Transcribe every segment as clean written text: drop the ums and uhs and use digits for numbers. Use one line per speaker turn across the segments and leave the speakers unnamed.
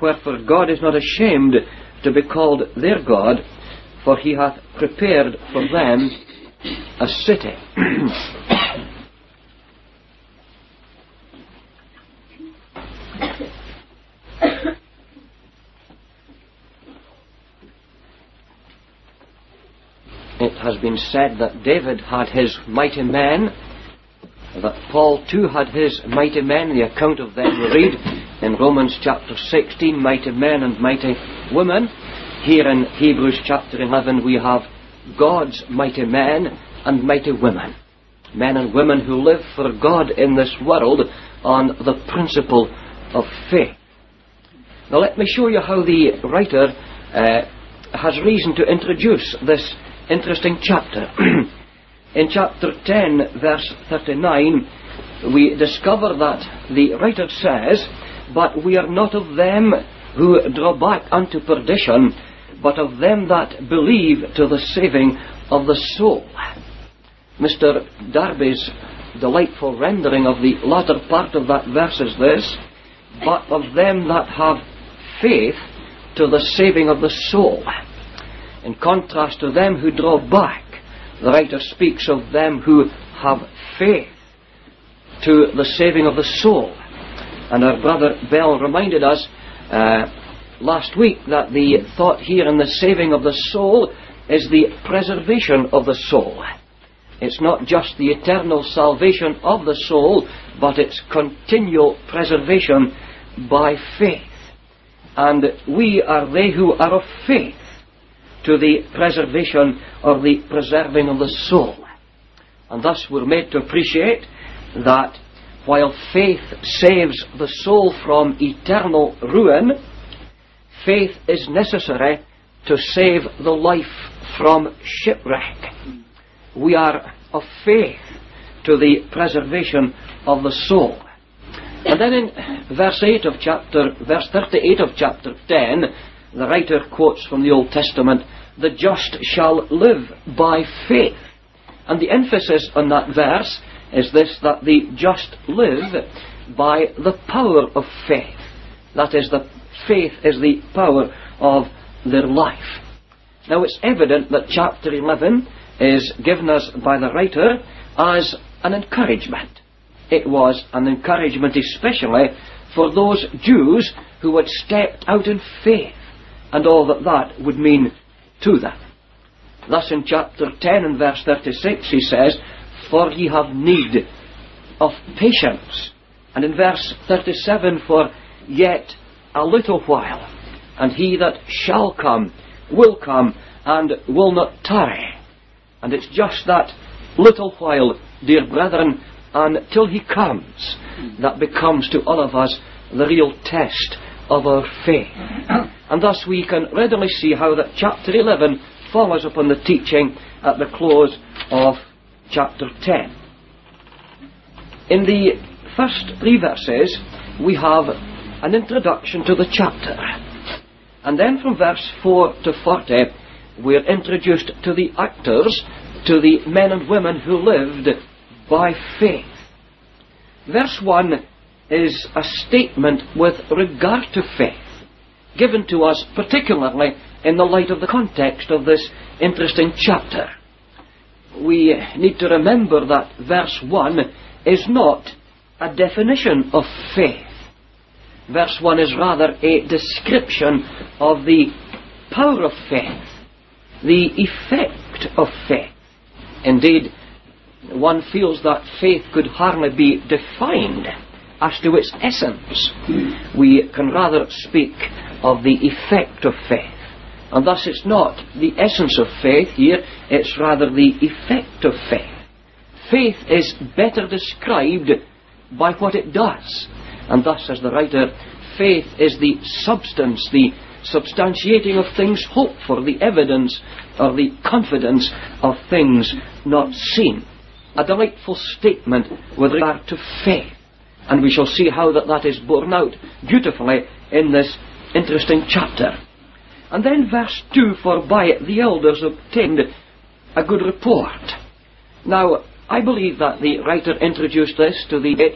Wherefore God is not ashamed to be called their God, for he hath prepared for them a city. It has been said that David had his mighty men, that Paul too had his mighty men. The account of them we read in Romans chapter 16, mighty men and mighty women. Here in Hebrews chapter 11 we have God's mighty men and mighty women. Men and women who live for God in this world on the principle of faith. Now let me show you how the writer has reason to introduce this interesting chapter. In chapter 10, verse 39, we discover that the writer says, "But we are not of them who draw back unto perdition, but of them that believe to the saving of the soul." Mr. Darby's delightful rendering of the latter part of that verse is this: "But of them that have faith to the saving of the soul." In contrast to them who draw back, the writer speaks of them who have faith to the saving of the soul. And our brother Bell reminded us last week that the thought here in the saving of the soul is the preservation of the soul. It's not just the eternal salvation of the soul, but its continual preservation by faith. And we are they who are of faith to the preservation or the preserving of the soul. And thus we're made to appreciate that while faith saves the soul from eternal ruin, faith is necessary to save the life from shipwreck. We are of faith to the preservation of the soul. And then in verse 38 of chapter 10, the writer quotes from the Old Testament, "The just shall live by faith." And the emphasis on that verse is this, that the just live by the power of faith. That is, the faith is the power of their life. Now it's evident that chapter 11 is given us by the writer as an encouragement. It was an encouragement especially for those Jews who had stepped out in faith, and all that that would mean to them. Thus in chapter 10 and verse 36 he says, "For ye have need of patience." And in verse 37, "For yet a little while, and he that shall come will come, and will not tarry." And it's just that little while, dear brethren, until he comes, that becomes to all of us the real test of our faith. And thus we can readily see how that chapter 11 follows upon the teaching at the close of chapter 10. In the first 3 verses we have an introduction to the chapter, and then from verse 4 to 40 we are introduced to the actors, to the men and women who lived by faith. Verse 1 is a statement with regard to faith, given to us particularly in the light of the context of this interesting chapter. We need to remember that verse 1 is not a definition of faith. Verse 1 is rather a description of the power of faith, the effect of faith. Indeed, one feels that faith could hardly be defined as to its essence. We can rather speak of the effect of faith. And thus it's not the essence of faith here, it's rather the effect of faith. Faith is better described by what it does. And thus, as the writer, faith is the substance, the substantiating of things hoped for, the evidence or the confidence of things not seen. A delightful statement with regard to faith. And we shall see how that is borne out beautifully in this interesting chapter. And then verse 2, "For by it the elders obtained a good report." Now, I believe that the writer introduced this to the debate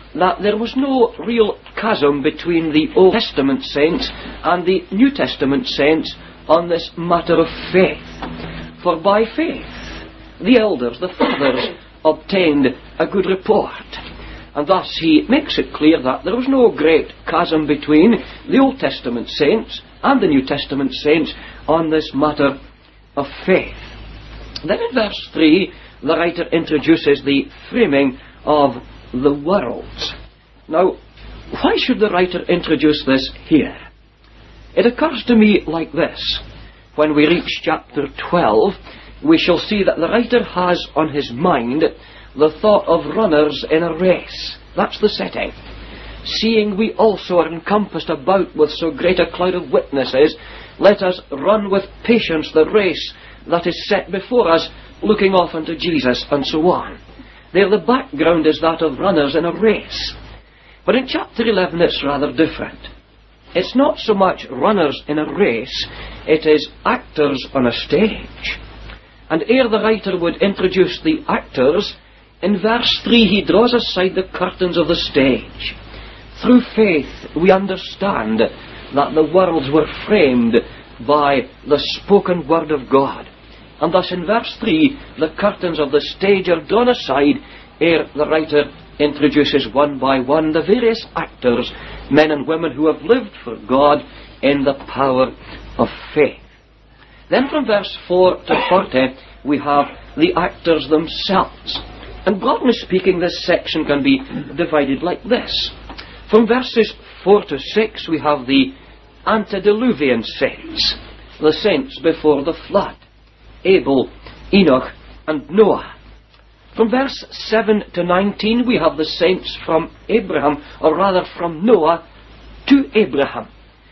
that there was no real chasm between the Old Testament saints and the New Testament saints on this matter of faith. For by faith, the elders, the fathers, obtained a good report. And thus he makes it clear that there was no great chasm between the Old Testament saints and the New Testament saints on this matter of faith. Then in verse 3, the writer introduces the framing of the worlds. Now, why should the writer introduce this here? It occurs to me like this. When we reach chapter 12, we shall see that the writer has on his mind the thought of runners in a race. That's the setting. Seeing we also are encompassed about with so great a cloud of witnesses, let us run with patience the race that is set before us, looking off unto Jesus, and so on. There the background is that of runners in a race. But in chapter 11 it's rather different. It's not so much runners in a race, it is actors on a stage. And ere the writer would introduce the actors, in verse 3 he draws aside the curtains of the stage. Through faith we understand that the worlds were framed by the spoken word of God. And thus in verse 3 the curtains of the stage are drawn aside ere the writer introduces one by one the various actors, men and women who have lived for God in the power of faith. Then from verse 4 to 40 we have the actors themselves. And broadly speaking, this section can be divided like this. From verses 4 to 6 we have the antediluvian saints, the saints before the flood, Abel, Enoch and Noah. From verse 7 to 19 we have the saints from Abraham, or rather from Noah to Abraham.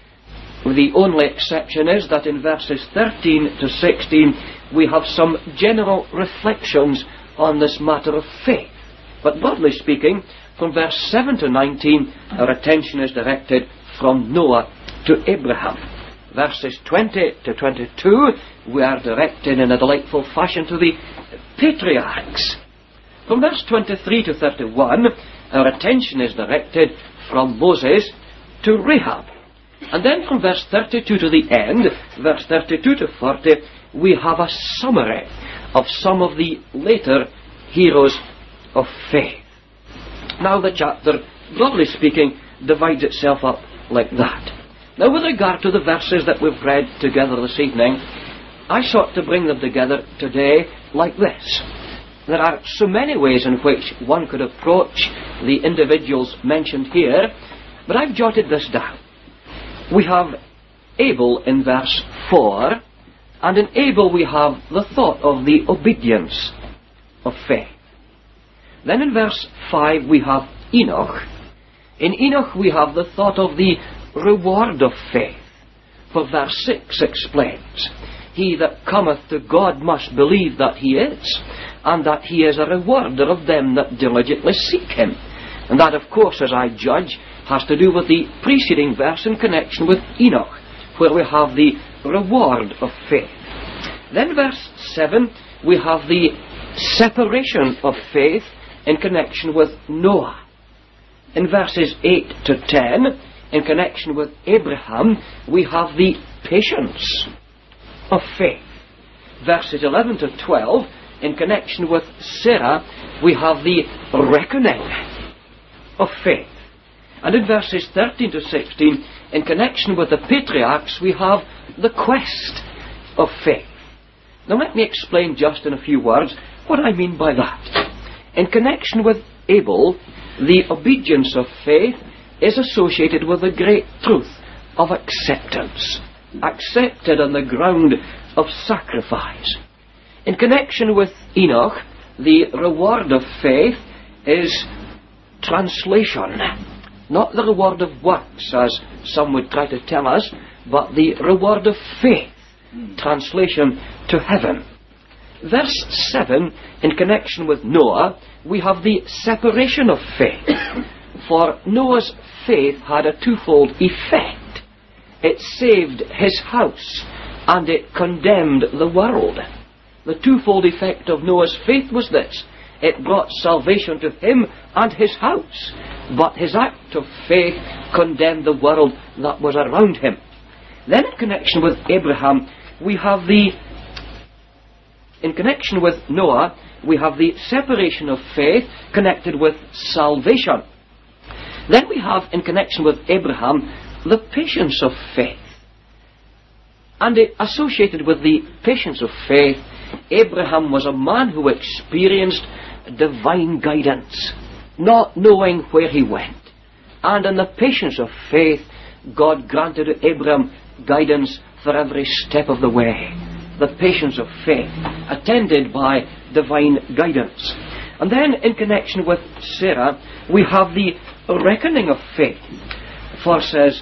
The only exception is that in verses 13 to 16 we have some general reflections on this matter of faith. But broadly speaking, from verse 7 to 19 our attention is directed from Noah to Abraham. Verses 20 to 22 we are directed in a delightful fashion to the patriarchs. From verse 23 to 31 our attention is directed from Moses to Rahab. And then from verse 32 to the end, verse 32 to 40, we have a summary of some of the later heroes of faith. Now the chapter, broadly speaking, divides itself up like that. Now with regard to the verses that we've read together this evening, I sought to bring them together today like this. There are so many ways in which one could approach the individuals mentioned here, but I've jotted this down. We have Abel in verse 4, and in Abel we have the thought of the obedience of faith. Then in verse 5 we have Enoch. In Enoch we have the thought of the reward of faith. For verse 6 explains, he that cometh to God must believe that he is, and that he is a rewarder of them that diligently seek him. And that, of course, as I judge, has to do with the preceding verse in connection with Enoch, where we have the reward of faith. Then verse 7, we have the separation of faith in connection with Noah. In verses 8 to 10, in connection with Abraham, we have the patience of faith. Verses 11 to 12, in connection with Sarah, we have the reckoning of faith. And in verses 13 to 16, in connection with the patriarchs, we have the quest of faith. Now let me explain just in a few words what I mean by that. In connection with Abel, the obedience of faith is associated with the great truth of acceptance. Accepted on the ground of sacrifice. In connection with Enoch, the reward of faith is translation. Not the reward of works, as some would try to tell us, but the reward of faith. Translation to heaven. Verse 7, in connection with Noah, we have the separation of faith. For Noah's faith had a twofold effect. It saved his house, and it condemned the world. The twofold effect of Noah's faith was this. It brought salvation to him and his house. But his act of faith condemned the world that was around him. Then in connection with Abraham, in connection with Noah, we have the separation of faith connected with salvation. Then we have, in connection with Abraham, the patience of faith. And associated with the patience of faith, Abraham was a man who experienced divine guidance, not knowing where he went. And in the patience of faith, God granted to Abraham guidance for every step of the way. The patience of faith, attended by divine guidance. And then in connection with Sarah, we have the reckoning of faith. For says,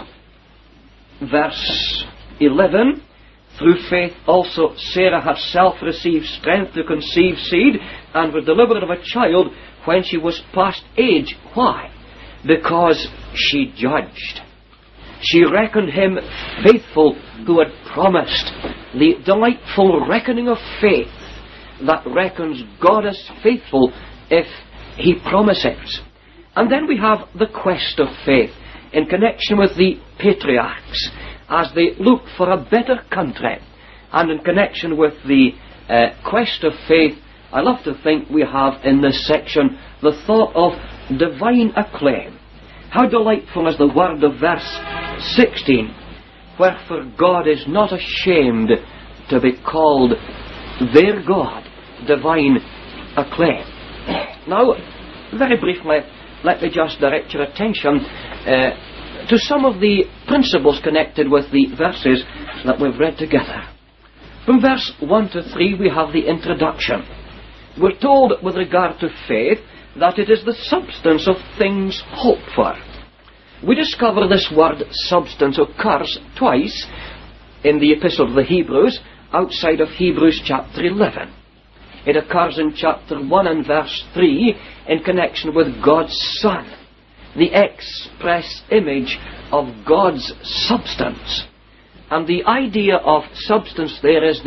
verse 11, through faith also Sarah herself received strength to conceive seed, and was delivered of a child when she was past age. Why? Because she judged. She reckoned him faithful who had promised. The delightful reckoning of faith that reckons God as faithful if he promises. And then we have the quest of faith in connection with the patriarchs as they look for a better country. And in connection with the quest of faith, I love to think we have in this section the thought of divine acclaim. How delightful is the word of verse 16, wherefore God is not ashamed to be called their God, divine acclaim. Now, very briefly, let me just direct your attention to some of the principles connected with the verses that we've read together. From verse 1 to 3 we have the introduction. We're told with regard to faith that it is the substance of things hoped for. We discover this word substance occurs twice in the Epistle to the Hebrews outside of Hebrews chapter 11. It occurs in chapter 1 and verse 3 in connection with God's Son, the express image of God's substance. And the idea of substance there is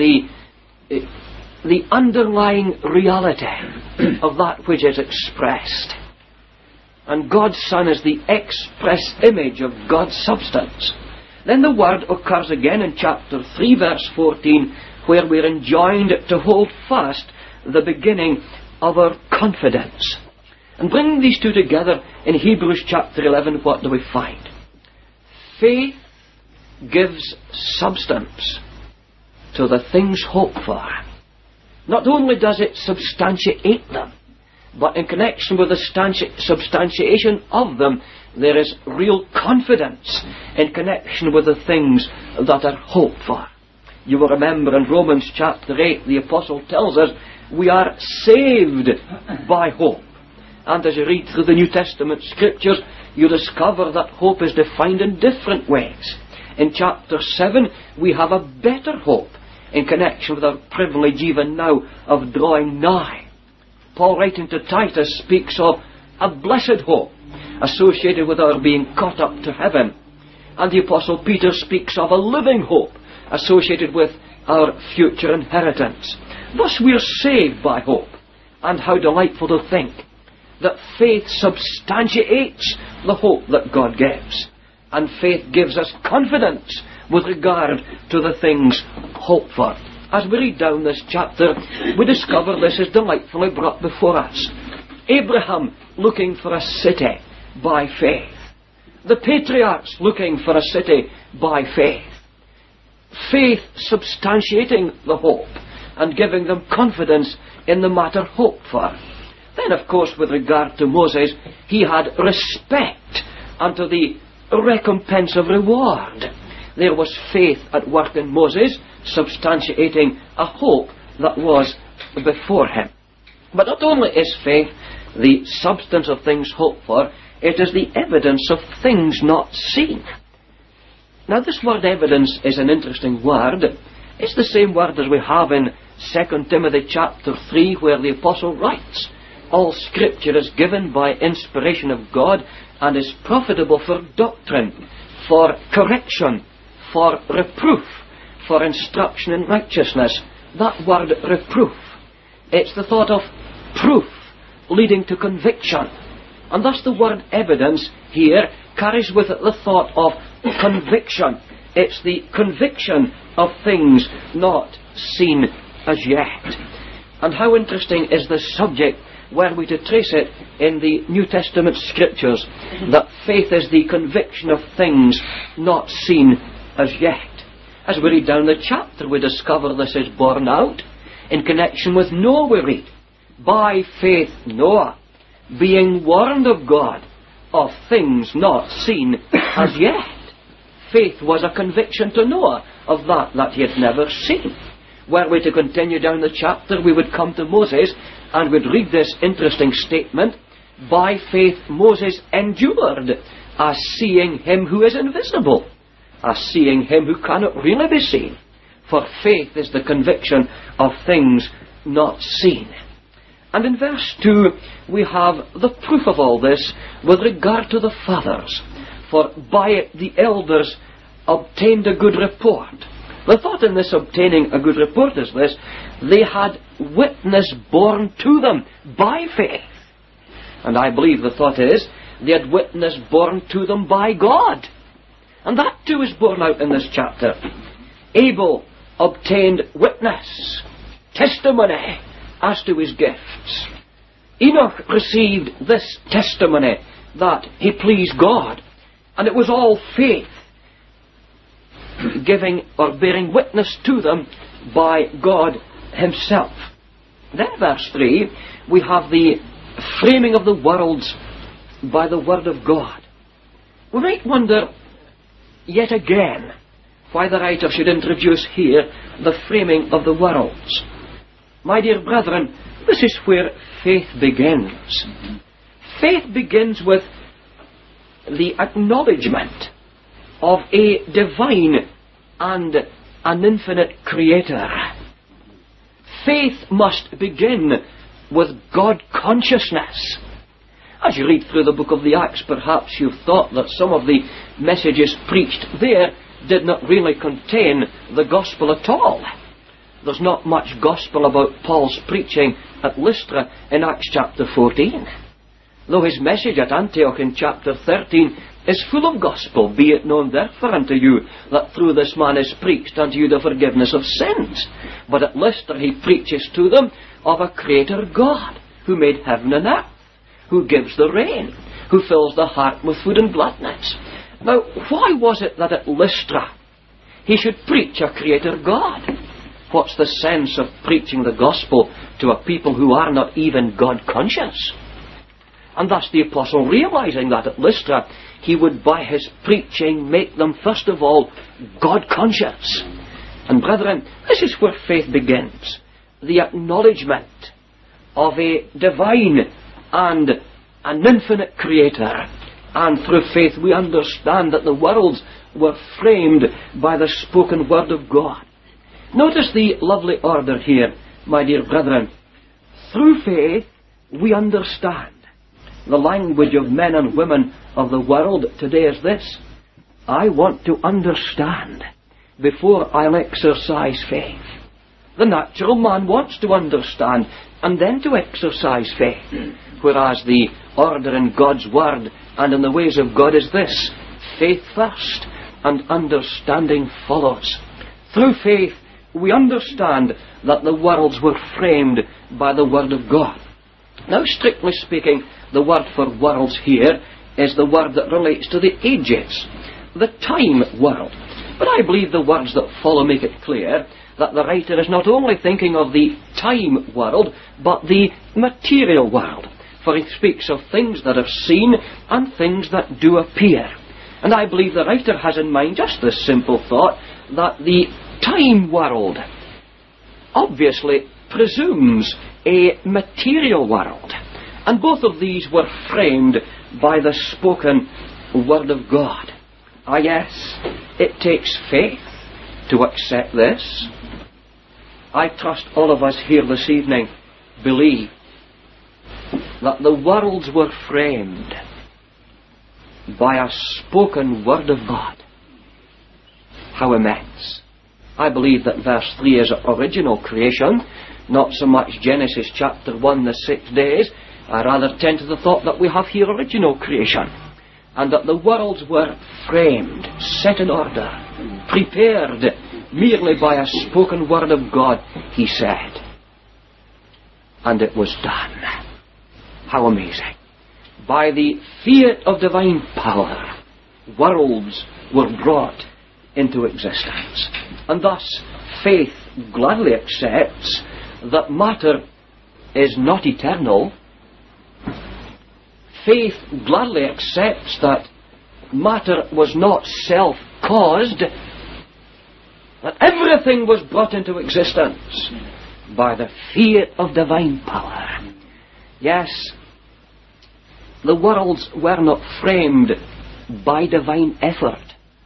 the underlying reality of that which is expressed. And God's Son is the express image of God's substance. Then the word occurs again in chapter 3 verse 14, where we're enjoined to hold fast the beginning of our confidence. And bringing these two together in Hebrews chapter 11, what do we find? Faith gives substance to the things hoped for. Not only does it substantiate them, but in connection with the substantiation of them, there is real confidence in connection with the things that are hoped for. You will remember in Romans chapter 8, the Apostle tells us we are saved by hope. And as you read through the New Testament Scriptures, you discover that hope is defined in different ways. In chapter 7, we have a better hope in connection with our privilege even now of drawing nigh. Paul, writing to Titus, speaks of a blessed hope associated with our being caught up to heaven. And the Apostle Peter speaks of a living hope associated with our future inheritance. Thus we are saved by hope. And how delightful to think that faith substantiates the hope that God gives. And faith gives us confidence with regard to the things hoped for. As we read down this chapter, we discover this is delightfully brought before us. Abraham looking for a city by faith. The patriarchs looking for a city by faith. Faith substantiating the hope and giving them confidence in the matter hoped for. Then, of course, with regard to Moses, he had respect unto the recompense of reward. There was faith at work in Moses, substantiating a hope that was before him. But not only is faith the substance of things hoped for, it is the evidence of things not seen. Now this word evidence is an interesting word. It's the same word as we have in 2 Timothy chapter 3, where the Apostle writes, all Scripture is given by inspiration of God and is profitable for doctrine, for correction, for reproof, for instruction in righteousness. That word reproof, it's the thought of proof leading to conviction. And thus the word evidence here carries with it the thought of conviction. It's the conviction of things not seen as yet. And how interesting is this subject were we to trace it in the New Testament Scriptures, that faith is the conviction of things not seen as yet. As we read down the chapter, we discover this is borne out in connection with Noah. We read, by faith Noah, being warned of God of things not seen as yet. Faith was a conviction to Noah of that he had never seen. Were we to continue down the chapter, we would come to Moses and would read this interesting statement, by faith Moses endured, as seeing him who is invisible, as seeing him who cannot really be seen. For faith is the conviction of things not seen. And in verse 2 we have the proof of all this with regard to the fathers. For by it the elders obtained a good report. The thought in this obtaining a good report is this: they had witness borne to them by faith. And I believe the thought is, they had witness borne to them by God. And that too is borne out in this chapter. Abel obtained witness, testimony, as to his gifts. Enoch received this testimony that he pleased God. And it was all faith, giving or bearing witness to them by God himself. Then verse 3, we have the framing of the worlds by the word of God. We might wonder yet again why the writer should introduce here the framing of the worlds. My dear brethren, this is where faith begins. Faith begins with the acknowledgement of a divine and an infinite Creator. Faith must begin with God consciousness. As you read through the book of the Acts, perhaps you've thought that some of the messages preached there did not really contain the gospel at all. There's not much gospel about Paul's preaching at Lystra in Acts chapter 14. Though his message at Antioch in chapter 13 is full of gospel, be it known therefore unto you that through this man is preached unto you the forgiveness of sins. But at Lystra he preaches to them of a Creator God, who made heaven and earth, who gives the rain, who fills the heart with food and gladness. Now, why was it that at Lystra he should preach a Creator God? What's the sense of preaching the gospel to a people who are not even God conscious? And thus the apostle, realizing that at Lystra, he would by his preaching make them first of all God conscious. And brethren, this is where faith begins. The acknowledgement of a divine and an infinite Creator. And through faith we understand that the worlds were framed by the spoken word of God. Notice the lovely order here, my dear brethren. Through faith we understand. The language of men and women of the world today is this: I want to understand before I'll exercise faith. The natural man wants to understand and then to exercise faith. Whereas the order in God's word and in the ways of God is this: faith first and understanding follows. Through faith we understand that the worlds were framed by the word of God. Now, strictly speaking, the word for worlds here is the word that relates to the ages, the time world. But I believe the words that follow make it clear that the writer is not only thinking of the time world, but the material world. For he speaks of things that are seen and things that do appear. And I believe the writer has in mind just this simple thought, that the time world obviously presumes a material world. And both of these were framed by the spoken word of God. Ah yes, it takes faith to accept this. I trust all of us here this evening believe that the worlds were framed by a spoken word of God. How immense. I believe that verse 3 is original creation, not so much Genesis chapter 1, the 6 days, I rather tend to the thought that we have here original creation, and that the worlds were framed, set in order, prepared merely by a spoken word of God, he said. And it was done. How amazing. By the fiat of divine power, worlds were brought into existence. And thus, faith gladly accepts that matter is not eternal. Faith gladly accepts that matter was not self-caused, that everything was brought into existence by the fiat of divine power. Yes, the worlds were not framed by divine effort.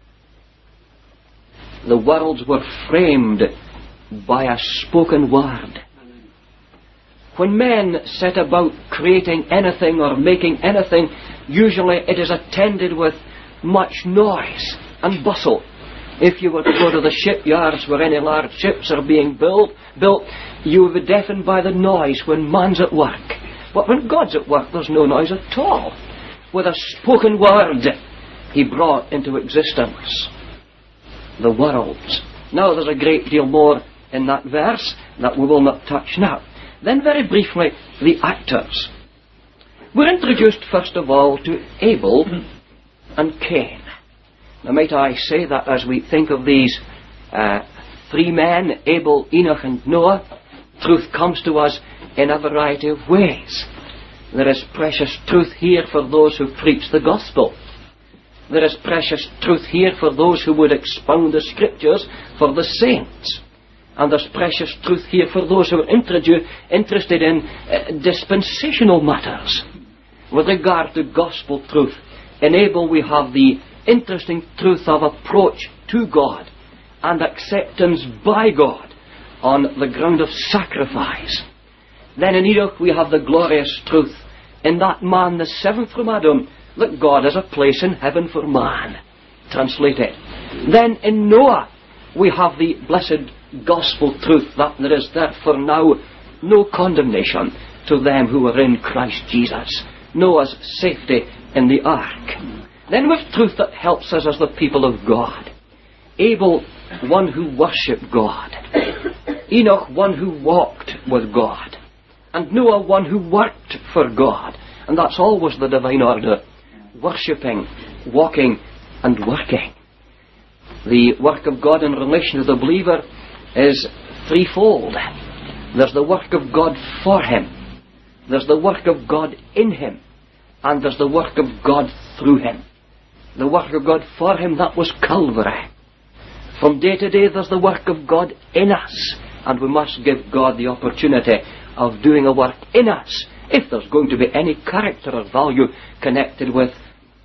The worlds were framed by a spoken word. When men set about creating anything or making anything, usually it is attended with much noise and bustle. If you were to go to the shipyards where any large ships are being built, you will be deafened by the noise when man's at work. But when God's at work, there's no noise at all. With a spoken word, he brought into existence the worlds. Now there's a great deal more in that verse that we will not touch now. Then very briefly, the actors. We're introduced first of all to Abel and Cain. Now might I say that as we think of these three men, Abel, Enoch and Noah, truth comes to us in a variety of ways. There is precious truth here for those who preach the gospel. There is precious truth here for those who would expound the scriptures for the saints. And there's precious truth here for those who are interested in dispensational matters. With regard to gospel truth, in Abel we have the interesting truth of approach to God and acceptance by God on the ground of sacrifice. Then in Enoch we have the glorious truth in that man, the seventh from Adam, that God has a place in heaven for man. Translated. Then in Noah we have the blessed gospel truth that there is therefore now no condemnation to them who are in Christ Jesus. Noah's safety in the ark. Then with truth that helps us as the people of God. Abel, one who worshipped God. Enoch, one who walked with God. And Noah, one who worked for God. And that's always the divine order. Worshipping, walking and working. The work of God in relation to the believer is threefold. There's the work of God for him. There's the work of God in him. And there's the work of God through him. The work of God for him, that was Calvary. From day to day there's the work of God in us. And we must give God the opportunity of doing a work in us if there's going to be any character or value connected with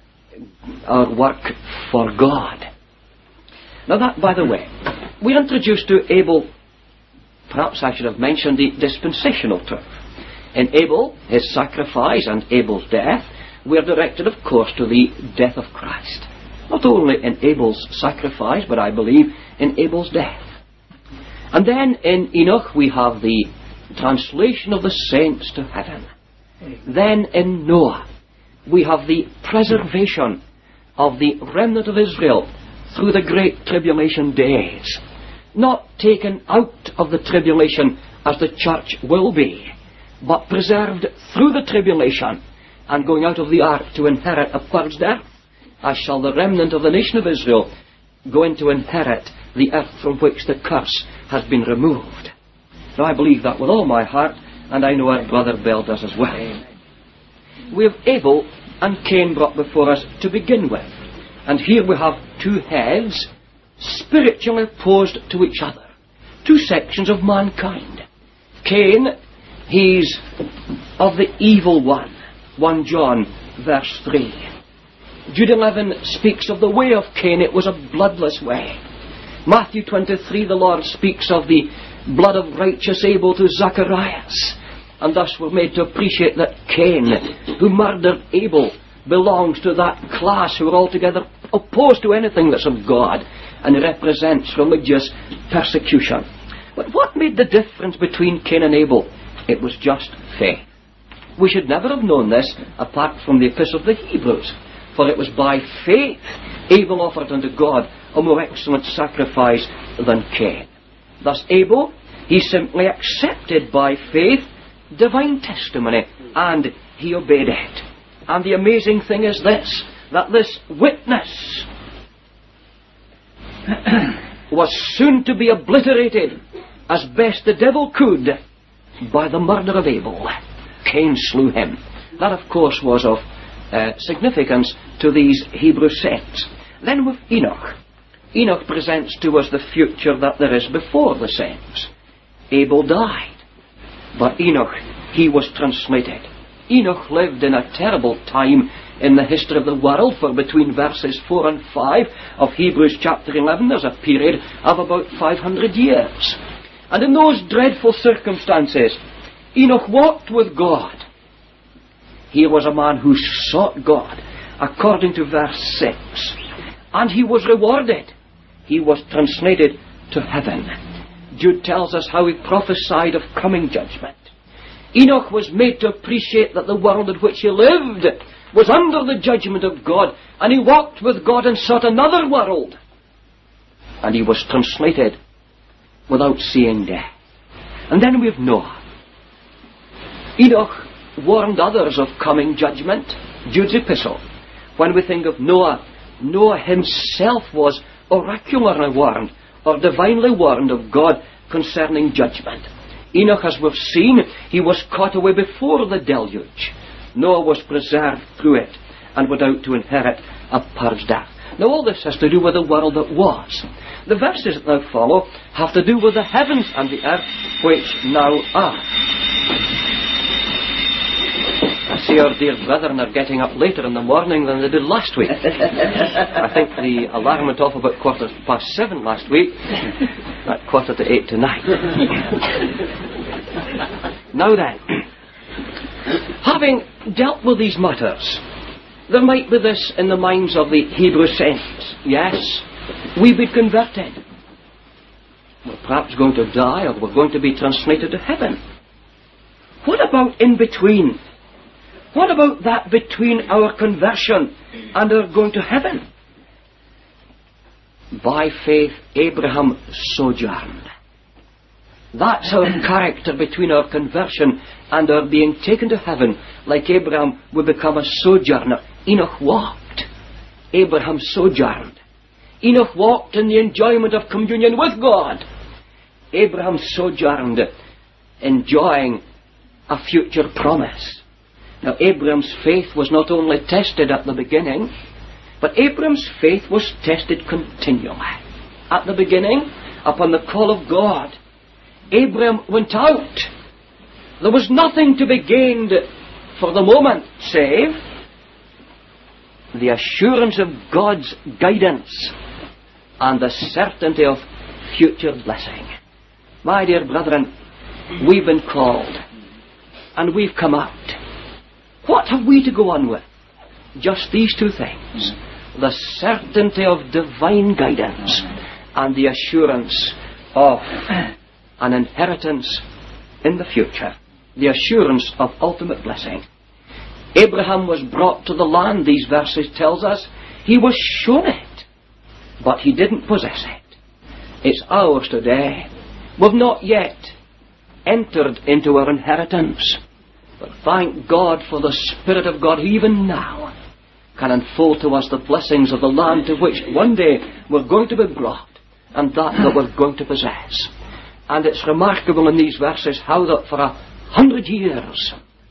our work for God. Now that, by the way, we're introduced to Abel. Perhaps I should have mentioned the dispensational truth. In Abel, his sacrifice, and Abel's death, we are directed, of course, to the death of Christ. Not only in Abel's sacrifice, but I believe in Abel's death. And then in Enoch we have the translation of the saints to heaven. Then in Noah we have the preservation of the remnant of Israel through the great tribulation days. Not taken out of the tribulation as the church will be, but preserved through the tribulation and going out of the ark to inherit a third death, as shall the remnant of the nation of Israel go in to inherit the earth from which the curse has been removed. Now I believe that with all my heart, and I know our brother Bell does as well. We have Abel and Cain brought before us to begin with. And here we have two heads spiritually opposed to each other. Two sections of mankind. Cain, he's of the evil one. 1 John verse 3. Jude 11 speaks of the way of Cain. It was a bloodless way. Matthew 23, the Lord speaks of the blood of righteous Abel to Zacharias. And thus we're made to appreciate that Cain, who murdered Abel, belongs to that class who are altogether opposed to anything that's of God, and he represents religious persecution. But what made the difference between Cain and Abel? It was just faith. We should never have known this apart from the Epistle of the Hebrews. For it was by faith Abel offered unto God a more excellent sacrifice than Cain. Thus Abel, he simply accepted by faith divine testimony, and he obeyed it. And the amazing thing is this, that this witness was soon to be obliterated as best the devil could by the murder of Abel. Cain slew him. That, of course, was of significance to these Hebrew saints. Then with Enoch. Enoch presents to us the future that there is before the saints. Abel died, but Enoch, he was translated. Enoch lived in a terrible time in the history of the world, for between verses 4 and 5 of Hebrews chapter 11 there's a period of about 500 years. And in those dreadful circumstances, Enoch walked with God. He was a man who sought God, according to verse 6. And he was rewarded. He was translated to heaven. Jude tells us how he prophesied of coming judgment. Enoch was made to appreciate that the world in which he lived was under the judgment of God, and he walked with God and sought another world. And he was translated without seeing death. And then we have Noah. Enoch warned others of coming judgment. Jude's epistle. When we think of Noah, Noah himself was oracularly warned, or divinely warned of God concerning judgment. Enoch, as we've seen, he was caught away before the deluge. Noah was preserved through it, and went out to inherit a purged earth. Now all this has to do with the world that was. The verses that now follow have to do with the heavens and the earth which now are. I see our dear brethren are getting up later in the morning than they did last week. I think the alarm went off about 7:15 last week, at 7:45 tonight. Now then, having dealt with these matters, there might be this in the minds of the Hebrew saints. Yes, we've been converted. We're perhaps going to die, or we're going to be translated to heaven. What about in between? What about that between our conversion and our going to heaven? By faith, Abraham sojourned. That's our character between our conversion and our being taken to heaven. Like Abraham, we become a sojourner. Enoch walked. Abraham sojourned. Enoch walked in the enjoyment of communion with God. Abraham sojourned, enjoying a future promise. Now, Abraham's faith was not only tested at the beginning, but Abraham's faith was tested continually. At the beginning, upon the call of God, Abraham went out. There was nothing to be gained for the moment, save the assurance of God's guidance and the certainty of future blessing. My dear brethren, we've been called, and we've come out. What have we to go on with? Just these two things. The certainty of divine guidance and the assurance of an inheritance in the future. The assurance of ultimate blessing. Abraham was brought to the land, these verses tells us. He was shown it, but he didn't possess it. It's ours today. We've not yet entered into our inheritance. But thank God for the Spirit of God, who even now can unfold to us the blessings of the land to which one day we're going to be brought, and that we're going to possess. And it's remarkable in these verses how that for 100 years,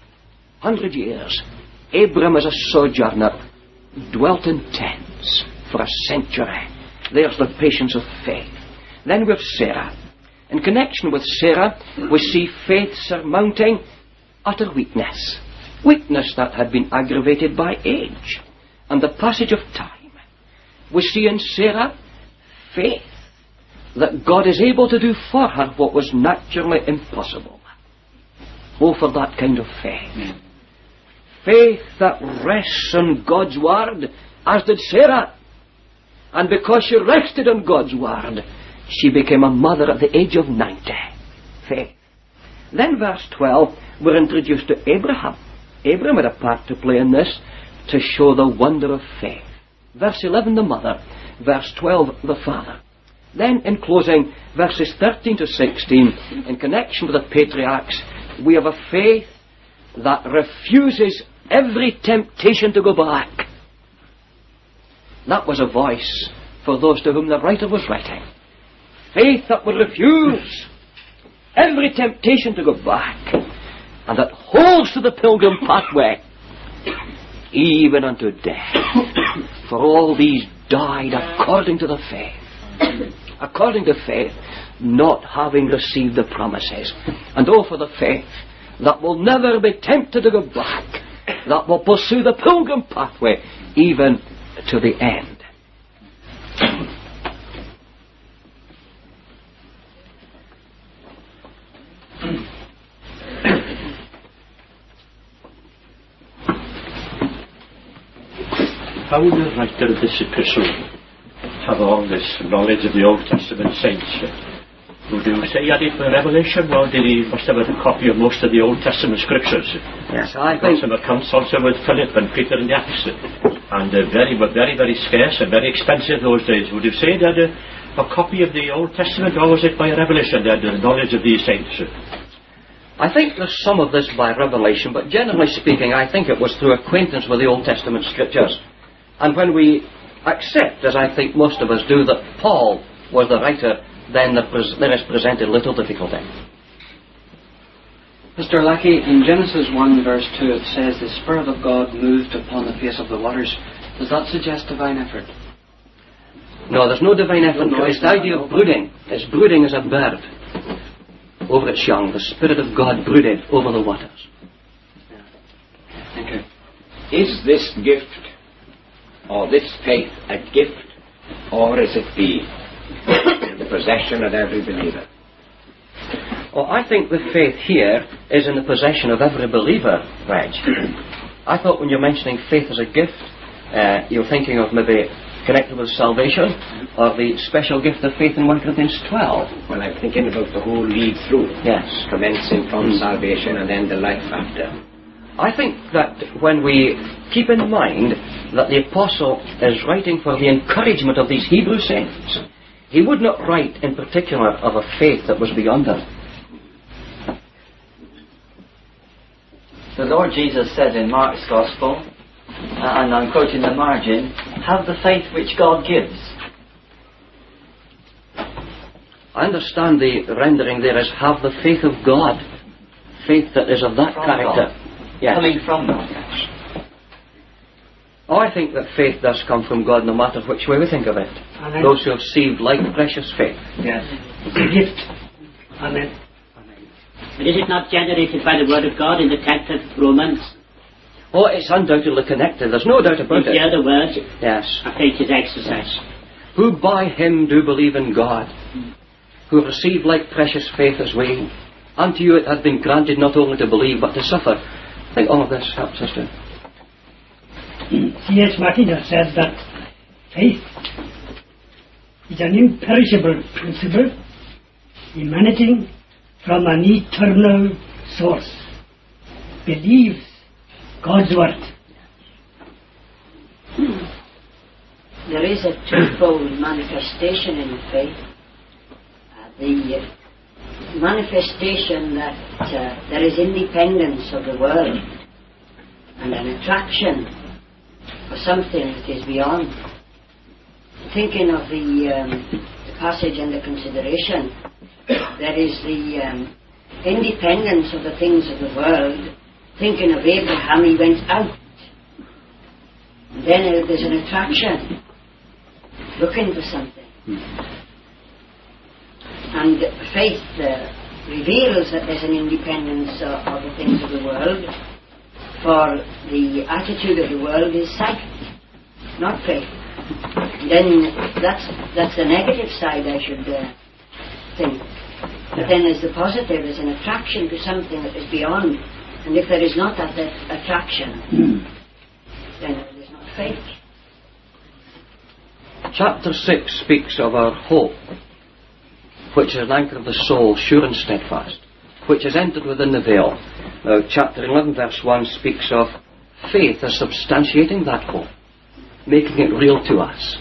Abram as a sojourner dwelt in tents for a century. There's the patience of faith. Then we have Sarah. In connection with Sarah, we see faith surmounting utter weakness. Weakness that had been aggravated by age and the passage of time. We see in Sarah faith that God is able to do for her what was naturally impossible. Oh, for that kind of faith. Faith that rests on God's word, as did Sarah. And because she rested on God's word, she became a mother at the age of 90. Faith. Then verse 12, we're introduced to Abraham. Abraham had a part to play in this, to show the wonder of faith. Verse 11, the mother. Verse 12, the father. Then, in closing, verses 13 to 16, in connection with the patriarchs, we have a faith that refuses every temptation to go back. That was a voice for those to whom the writer was writing. Faith that would refuse every temptation to go back, and that holds to the pilgrim pathway, even unto death. For all these died according to the faith. According to faith, not having received the promises. And oh, for the faith that will never be tempted to go back, that will pursue the pilgrim pathway even to the end.
How would the writer of this epistle have all this knowledge of the Old Testament saints? Would you say he had it by revelation, or did he must have had a copy of most of the Old Testament scriptures?
Yes, I think
some accounts also with Philip and Peter and the Acts, and very scarce and very expensive those days. Would you say that a copy of the Old Testament, or was it by revelation that the knowledge of these saints?
I think there's some of this by revelation, but generally speaking, I think it was through acquaintance with the Old Testament scriptures. And when we accept, as I think most of us do, that Paul was the writer, then there is presented little difficulty.
Mr. Lackey, in Genesis 1 verse 2 it says the Spirit of God moved upon the face of the waters. Does that suggest divine effort?
No, there's no divine effort. No, it's the idea of brooding. It's brooding as a bird over its young. The Spirit of God brooded over the waters.
Thank you.
Is this gift, or this faith, a gift, or is it the possession of every believer?
Oh, I think the faith here is in the possession of every believer, Reg. I thought when you're mentioning faith as a gift, you're thinking of maybe connected with salvation, or the special gift of faith in 1 Corinthians 12.
Well, I'm thinking about the whole lead through.
Yes.
Commencing from salvation and then the life after.
I think that when we keep in mind that the Apostle is writing for the encouragement of these Hebrew saints, he would not write in particular of a faith that was beyond them.
The Lord Jesus said in Mark's Gospel, and I'm quoting the margin, have the faith which God gives.
I understand the rendering there is have the faith of God. Faith that is of that
From
character.
God.
Yes.
Coming from God.
Yes. Oh, I think that faith does come from God no matter which way we think of it.
Amen.
Those who have received like precious faith.
Yes. It's a gift. Amen.
But is it not generated by the Word of God in the text of Romans?
Oh, it's undoubtedly connected. There's no doubt about
The
it.
other words,
Yes.
our faith is exercised.
Who by him do believe in God, who have received like precious faith as we. Unto you it hath been granted not only to believe, but to suffer. I think all of this helps us to.
C.S. Martin has said that faith is an imperishable principle emanating from an eternal source. Believes God's word.
There is a twofold manifestation in faith. The manifestation that there is independence of the world and an attraction for something that is beyond. Thinking of the passage and the consideration, there is the independence of the things of the world. Thinking of Abraham, he went out. And then there's an attraction, looking for something. And faith reveals that there's an independence of the things of the world, for the attitude of the world is sight, not faith. Then that's the negative side, I should think. But then there's the positive, there's an attraction to something that is beyond. And if there is not that attraction, then there is not faith.
Chapter 6 speaks of our hope, which is an anchor of the soul, sure and steadfast, which is entered within the veil. Now, chapter 11, verse 1 speaks of faith as substantiating that hope, making it real to us.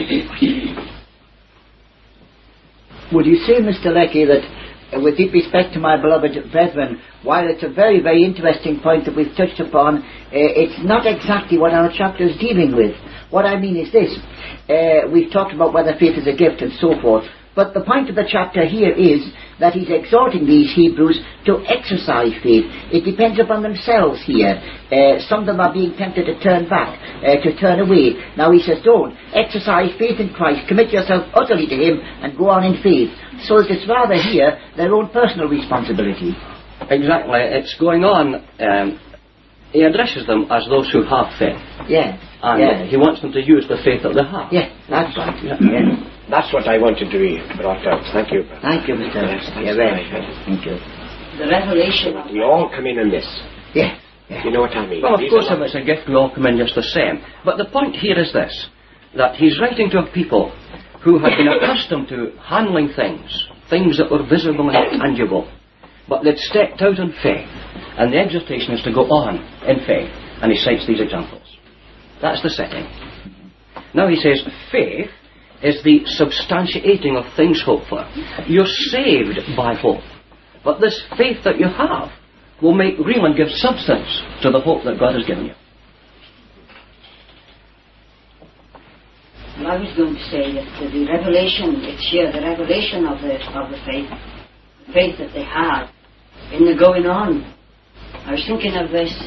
Would you say, Mr. Leckie, that with deep respect to my beloved brethren, while it's a very, very interesting point that we've touched upon, it's not exactly what our chapter is dealing with. What I mean is this. We've talked about whether faith is a gift and so forth. But the point of the chapter here is that he's exhorting these Hebrews to exercise faith. It depends upon themselves here. Some of them are being tempted to turn back, to turn away. Now he says, don't. Exercise faith in Christ. Commit yourself utterly to him and go on in faith. So it's rather here their own personal responsibility.
Exactly. It's going on. He addresses them as those who have faith.
Yeah.
And he wants them to use the faith that they have.
Yeah, that's right.
Yeah.
That's what I wanted to be brought out. Thank you.
Thank you, Mr.
Yes, that's
very
right.
Thank you.
The revelation of
We all come in this.
Yeah.
You know what I mean?
Well, of
These
course,
are
if it's a gift, we all come in just the same. But the point here is this, that he's writing to a people who had been accustomed to handling things that were visible and tangible, but they'd stepped out in faith. And the exhortation is to go on in faith. And he cites these examples. That's the setting. Now he says, faith is the substantiating of things hoped for. You're saved by hope. But this faith that you have will make real and give substance to the hope that God has given you.
Well, I was going to say that the revelation, it's here, the revelation of the faith that they had in the going on. I was thinking of verse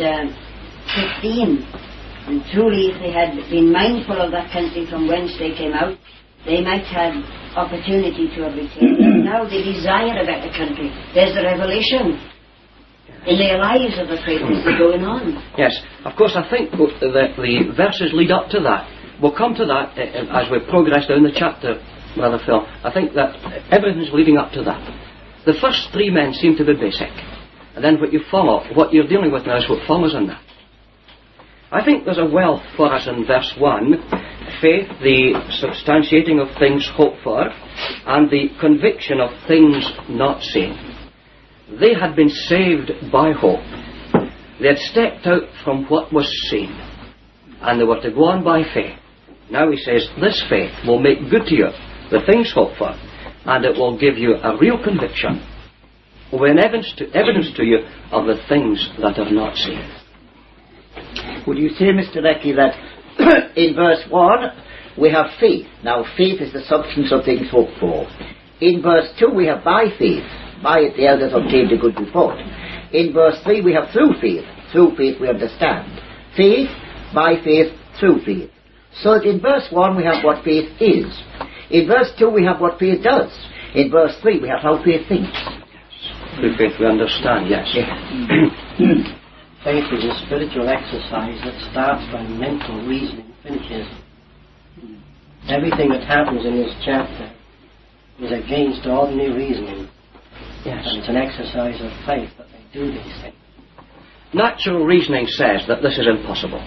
15. And truly, if they had been mindful of that country from whence they came out, they might have opportunity to have returned. Now they desire a better country. There's the revelation in their lives of the faith as they're going on.
Yes, of course, I think the verses lead up to that. We'll come to that as we progress down the chapter, Brother Phil. I think that everything's leading up to that. The first three men seem to be basic. And then what you're dealing with now is what follows on that. I think there's a wealth for us in verse 1. Faith, the substantiating of things hoped for, and the conviction of things not seen. They had been saved by hope. They had stepped out from what was seen, and they were to go on by faith. Now he says, this faith will make good to you the things hoped for, and it will give you a real conviction, when evidence to you of the things that are not seen.
Would you say, Mr. Leckie, that in verse 1 we have faith. Now faith is the substance of things hoped for. In verse 2 we have by faith. By it the elders obtained a good report. In verse 3 we have through faith. Through faith we understand. Faith, by faith, through faith. So that in verse 1 we have what faith is. In verse 2 we have what faith does. In verse 3 we have how faith thinks.
Through faith we understand, yes.
Yeah.
Faith is a spiritual exercise that starts from mental reasoning, finishes. Everything that happens in this chapter is against ordinary reasoning.
Yes.
And it's an exercise of faith that they do these things.
Natural reasoning says that this is impossible.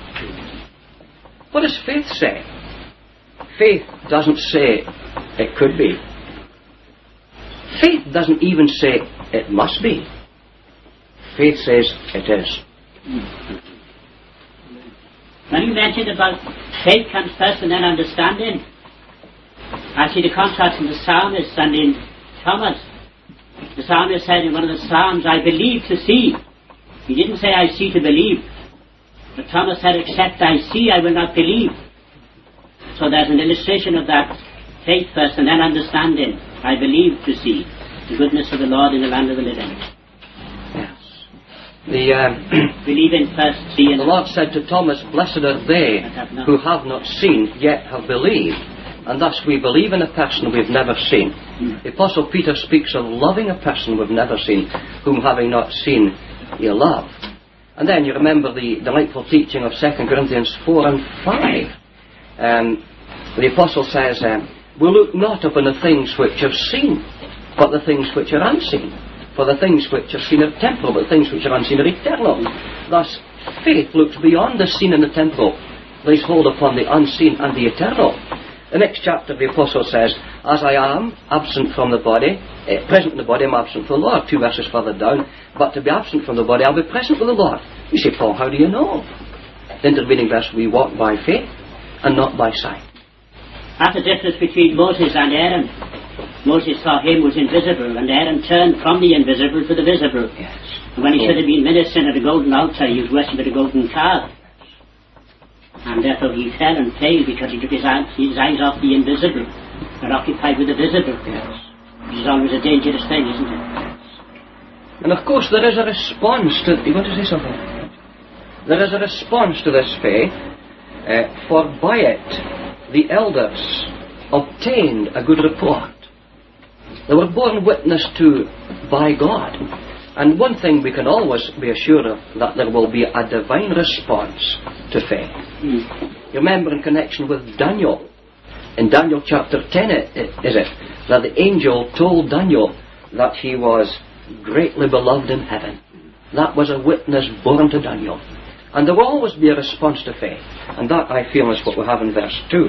What does faith say? Faith doesn't say it could be. Faith doesn't even say it must be. Faith says it is.
When you mentioned about faith comes first and then understanding, I see the contrast in the psalmist and in Thomas. The psalmist said in one of the psalms, I believe to see. He didn't say I see to believe. But Thomas said, except I see, I will not believe. So there's an illustration of that faith first and then understanding. I believe to see the goodness of the Lord in the land of the living. Believing first, seeing.
The Lord said to Thomas, blessed are they who have not seen, yet have believed. And thus we believe in a person we've never seen. The Apostle Peter speaks of loving a person we've never seen, whom having not seen, you love. And then you remember the delightful teaching of 2 Corinthians 4 and 5. The Apostle says, we look not upon the things which are seen, but the things which are unseen. For the things which are seen are temporal, but the things which are unseen are eternal. Thus, faith looks beyond the seen and the temporal, lays hold upon the unseen and the eternal. The next chapter the Apostle says, as I am absent from the body, present in the body, I'm absent from the Lord. 2 verses further down, but to be absent from the body, I'll be present with the Lord. You say, Paul, how do you know? The intervening verse, we walk by faith and not by sight.
That's the difference between Moses and Aaron. Moses thought him was invisible, and Aaron turned from the invisible to the visible.
Yes.
And when he should have been ministering at the golden altar, he was worshipping a golden calf. And therefore he fell and failed because he took his eyes off the invisible and occupied with the visible.
Yes.
Which is always a dangerous thing, isn't it?
And of course there is a response to... You want to say something? There is a response to this faith, for by it the elders obtained a good report. They were borne witness to by God. And one thing we can always be assured of, that there will be a divine response to faith. You remember in connection with Daniel, in Daniel chapter 10 is it, that the angel told Daniel that he was greatly beloved in heaven. That was a witness born to Daniel. And there will always be a response to faith. And that, I feel, is what we have in verse 2.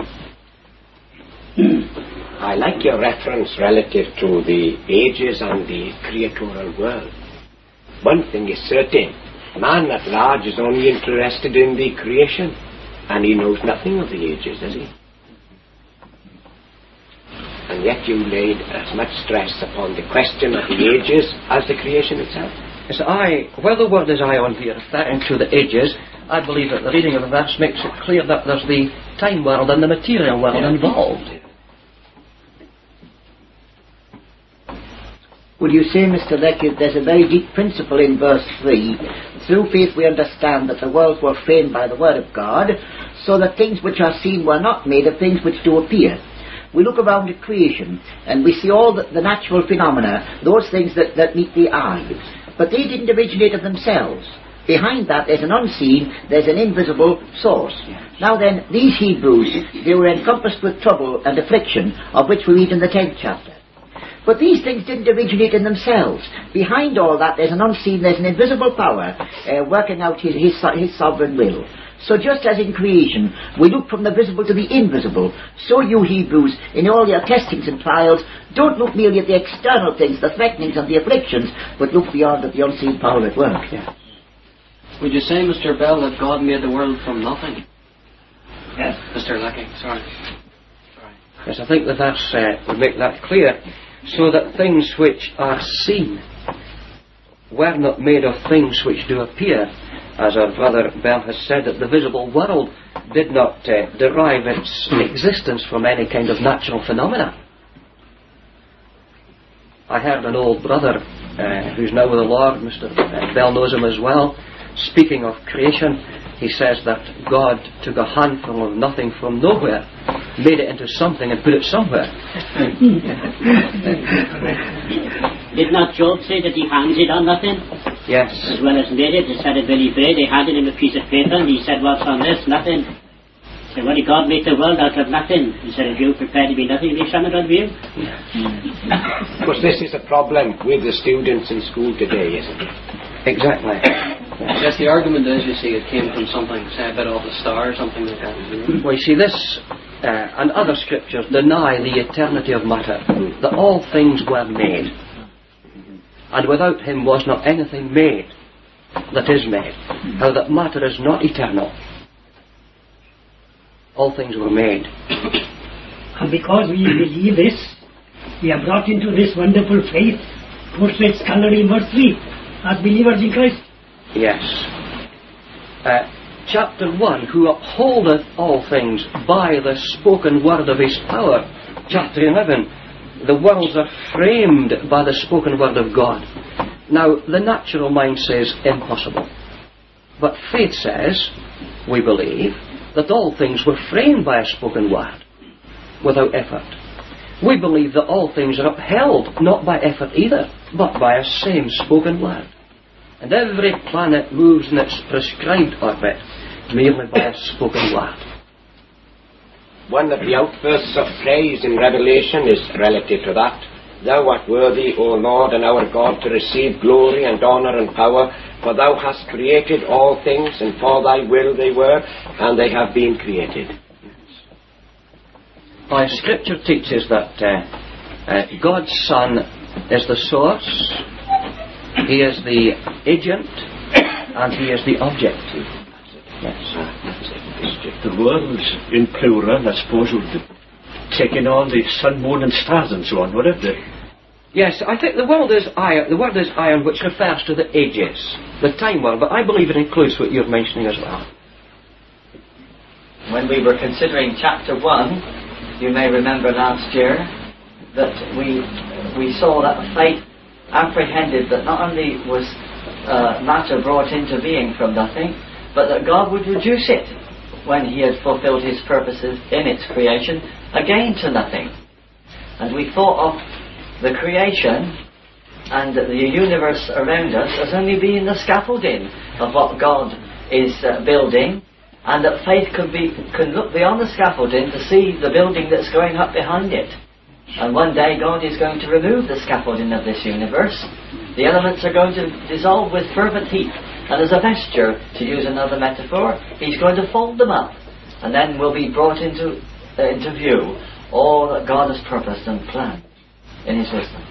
I like your reference relative to the ages and the creatorial world. One thing is certain, man at large is only interested in the creation, and he knows nothing of the ages, does he? And yet you laid as much stress upon the question of the ages as the creation itself.
Yes, where the word is ion here, referring to the ages, I believe that the reading of the verse makes it clear that there's the time world and the material world involved.
Would you say, Mr. Leckett, there's a very deep principle in verse 3. Through faith we understand that the worlds were framed by the word of God, so that things which are seen were not made of things which do appear. We look around at creation, and we see all the natural phenomena, those things that meet the eye. But they didn't originate of themselves. Behind that there's an unseen, there's an invisible source. Now then, these Hebrews, they were encompassed with trouble and affliction, of which we read in the 10th chapter. But these things didn't originate in themselves. Behind all that there's an unseen, there's an invisible power working out his sovereign will. So just as in creation we look from the visible to the invisible, so you Hebrews, in all your testings and trials, don't look merely at the external things, the threatenings and the afflictions, but look beyond at the unseen power at work. Yeah.
Would you say, Mr. Bell, that God made the world from nothing?
Yes.
Mr. Leckett, sorry.
Yes, I think the verse would make that clear. So that things which are seen were not made of things which do appear. As our brother Bell has said, that the visible world did not derive its existence from any kind of natural phenomena. I heard an old brother who's now with the Lord, Mr. Bell knows him as well, speaking of creation. He says that God took a handful of nothing from nowhere, made it into something and put it somewhere.
Did not Job say that he hangs it on nothing?
Yes.
As well as made it. He said it Billy Bray, they handed him a piece of paper and he said, what's on this? Nothing. He said, well, did God make the world out of nothing? He said, if you prepare to be nothing, be shone out of you.
Of course, this is a problem with the students in school today, isn't it?
Exactly.
Yes, the argument is, you see, it came from something, say, a bit off the star or something like that.
Well, you see, this and other scriptures deny the eternity of matter, that all things were made, and without him was not anything made that is made. How that matter is not eternal. All things were made.
And because we believe this, we are brought into this wonderful faith, portraits colored in verse 3, as believers in Christ.
Yes. Chapter 1, who upholdeth all things by the spoken word of his power. Chapter 11, the worlds are framed by the spoken word of God. Now, the natural mind says impossible. But faith says, we believe, that all things were framed by a spoken word, without effort. We believe that all things are upheld, not by effort either, but by a same spoken word. And every planet moves in its prescribed orbit, merely by a spoken word.
One of the outbursts of praise in Revelation is relative to that. Thou art worthy, O Lord and our God, to receive glory and honour and power, for thou hast created all things, and for thy will they were, and they have been created.
Why, Scripture teaches that God's Son is the source, He is the agent, and He is the object. Yes.
The world's in plural, I suppose, would take in all the sun, moon and stars and so on, would it?
Yes, I think the word is ion, which refers to the ages, the time world, but I believe it includes what you're mentioning as well.
When we were considering chapter 1, you may remember last year that we saw that faith apprehended that not only was matter brought into being from nothing, but that God would reduce it when He had fulfilled His purposes in its creation again to nothing. And we thought of the creation and the universe around us as only being the scaffolding of what God is building, and that faith can look beyond the scaffolding to see the building that's going up behind it. And one day God is going to remove the scaffolding of this universe. The elements are going to dissolve with fervent heat, and as a vesture, to use another metaphor, He's going to fold them up, and then will be brought into view all that God has purposed and planned in His wisdom.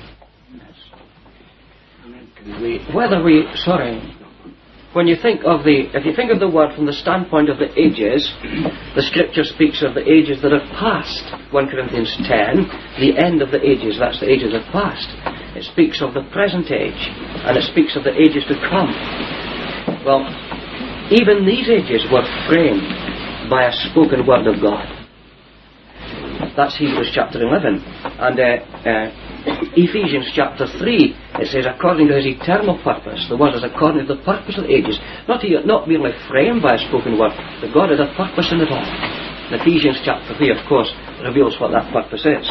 When you think of if you think of the word from the standpoint of the ages, the Scripture speaks of the ages that have passed. 1 Corinthians 10, the end of the ages, that's the ages that have passed. It speaks of the present age, and it speaks of the ages to come. Well, even these ages were framed by a spoken word of God. That's Hebrews chapter 11. And Ephesians chapter 3, it says, according to His eternal purpose. The word is according to the purpose of the ages. Not merely framed by a spoken word, but God had a purpose in it all. And Ephesians chapter 3, of course, reveals what that purpose is.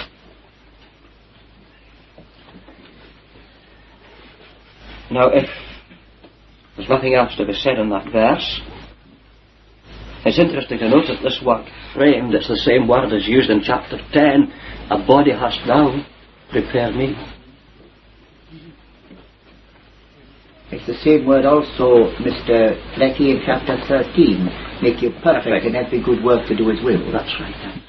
Now, if there's nothing else to be said in that verse, it's interesting to note that this word framed, it's the same word as used in chapter 10, a body hast thou, prepare me.
It's the same word also, Mr. Lecky, in chapter 13, make you perfect in every good work to do His will.
That's right.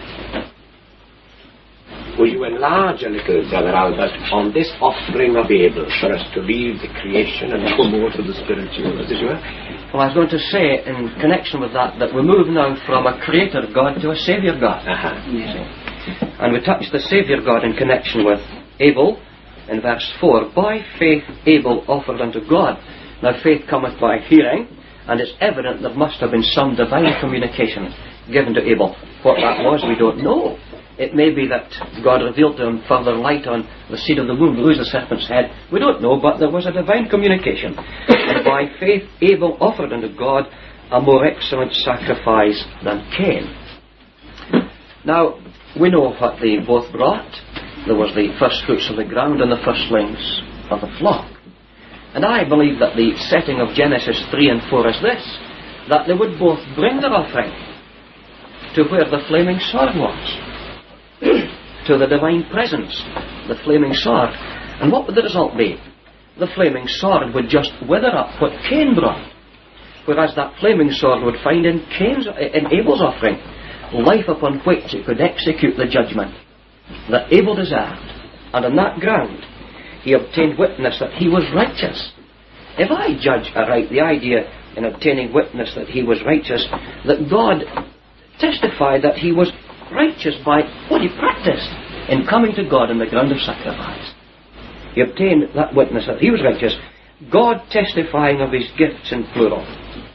Will you enlarge a little, Brother Albert, on this offering of Abel for us to leave the creation and go more to the spiritual, as it were?
Well, I was going to say, in connection with that we move now from a creator God to a saviour God.
Yeah.
And we touch the saviour God in connection with Abel in verse 4. By faith Abel offered unto God. Now faith cometh by hearing, and it's evident there must have been some divine communication given to Abel. What that was, we don't know. It may be that God revealed to him further light on the seed of the womb, who is the serpent's head. We don't know, but there was a divine communication. And by faith Abel offered unto God a more excellent sacrifice than Cain. Now, we know what they both brought. There was the first fruits of the ground and the firstlings of the flock. And I believe that the setting of Genesis 3 and 4 is this, that they would both bring their offering to where the flaming sword was, to the divine presence, the flaming sword. And what would the result be? The flaming sword would just wither up what Cain brought, whereas that flaming sword would find in Abel's offering life upon which it could execute the judgment that Abel deserved. And on that ground he obtained witness that he was righteous. If I judge aright the idea in obtaining witness that he was righteous, that God testified that he was righteous by what he practiced in coming to God on the ground of sacrifice. He obtained that witness that he was righteous, God testifying of his gifts in plural.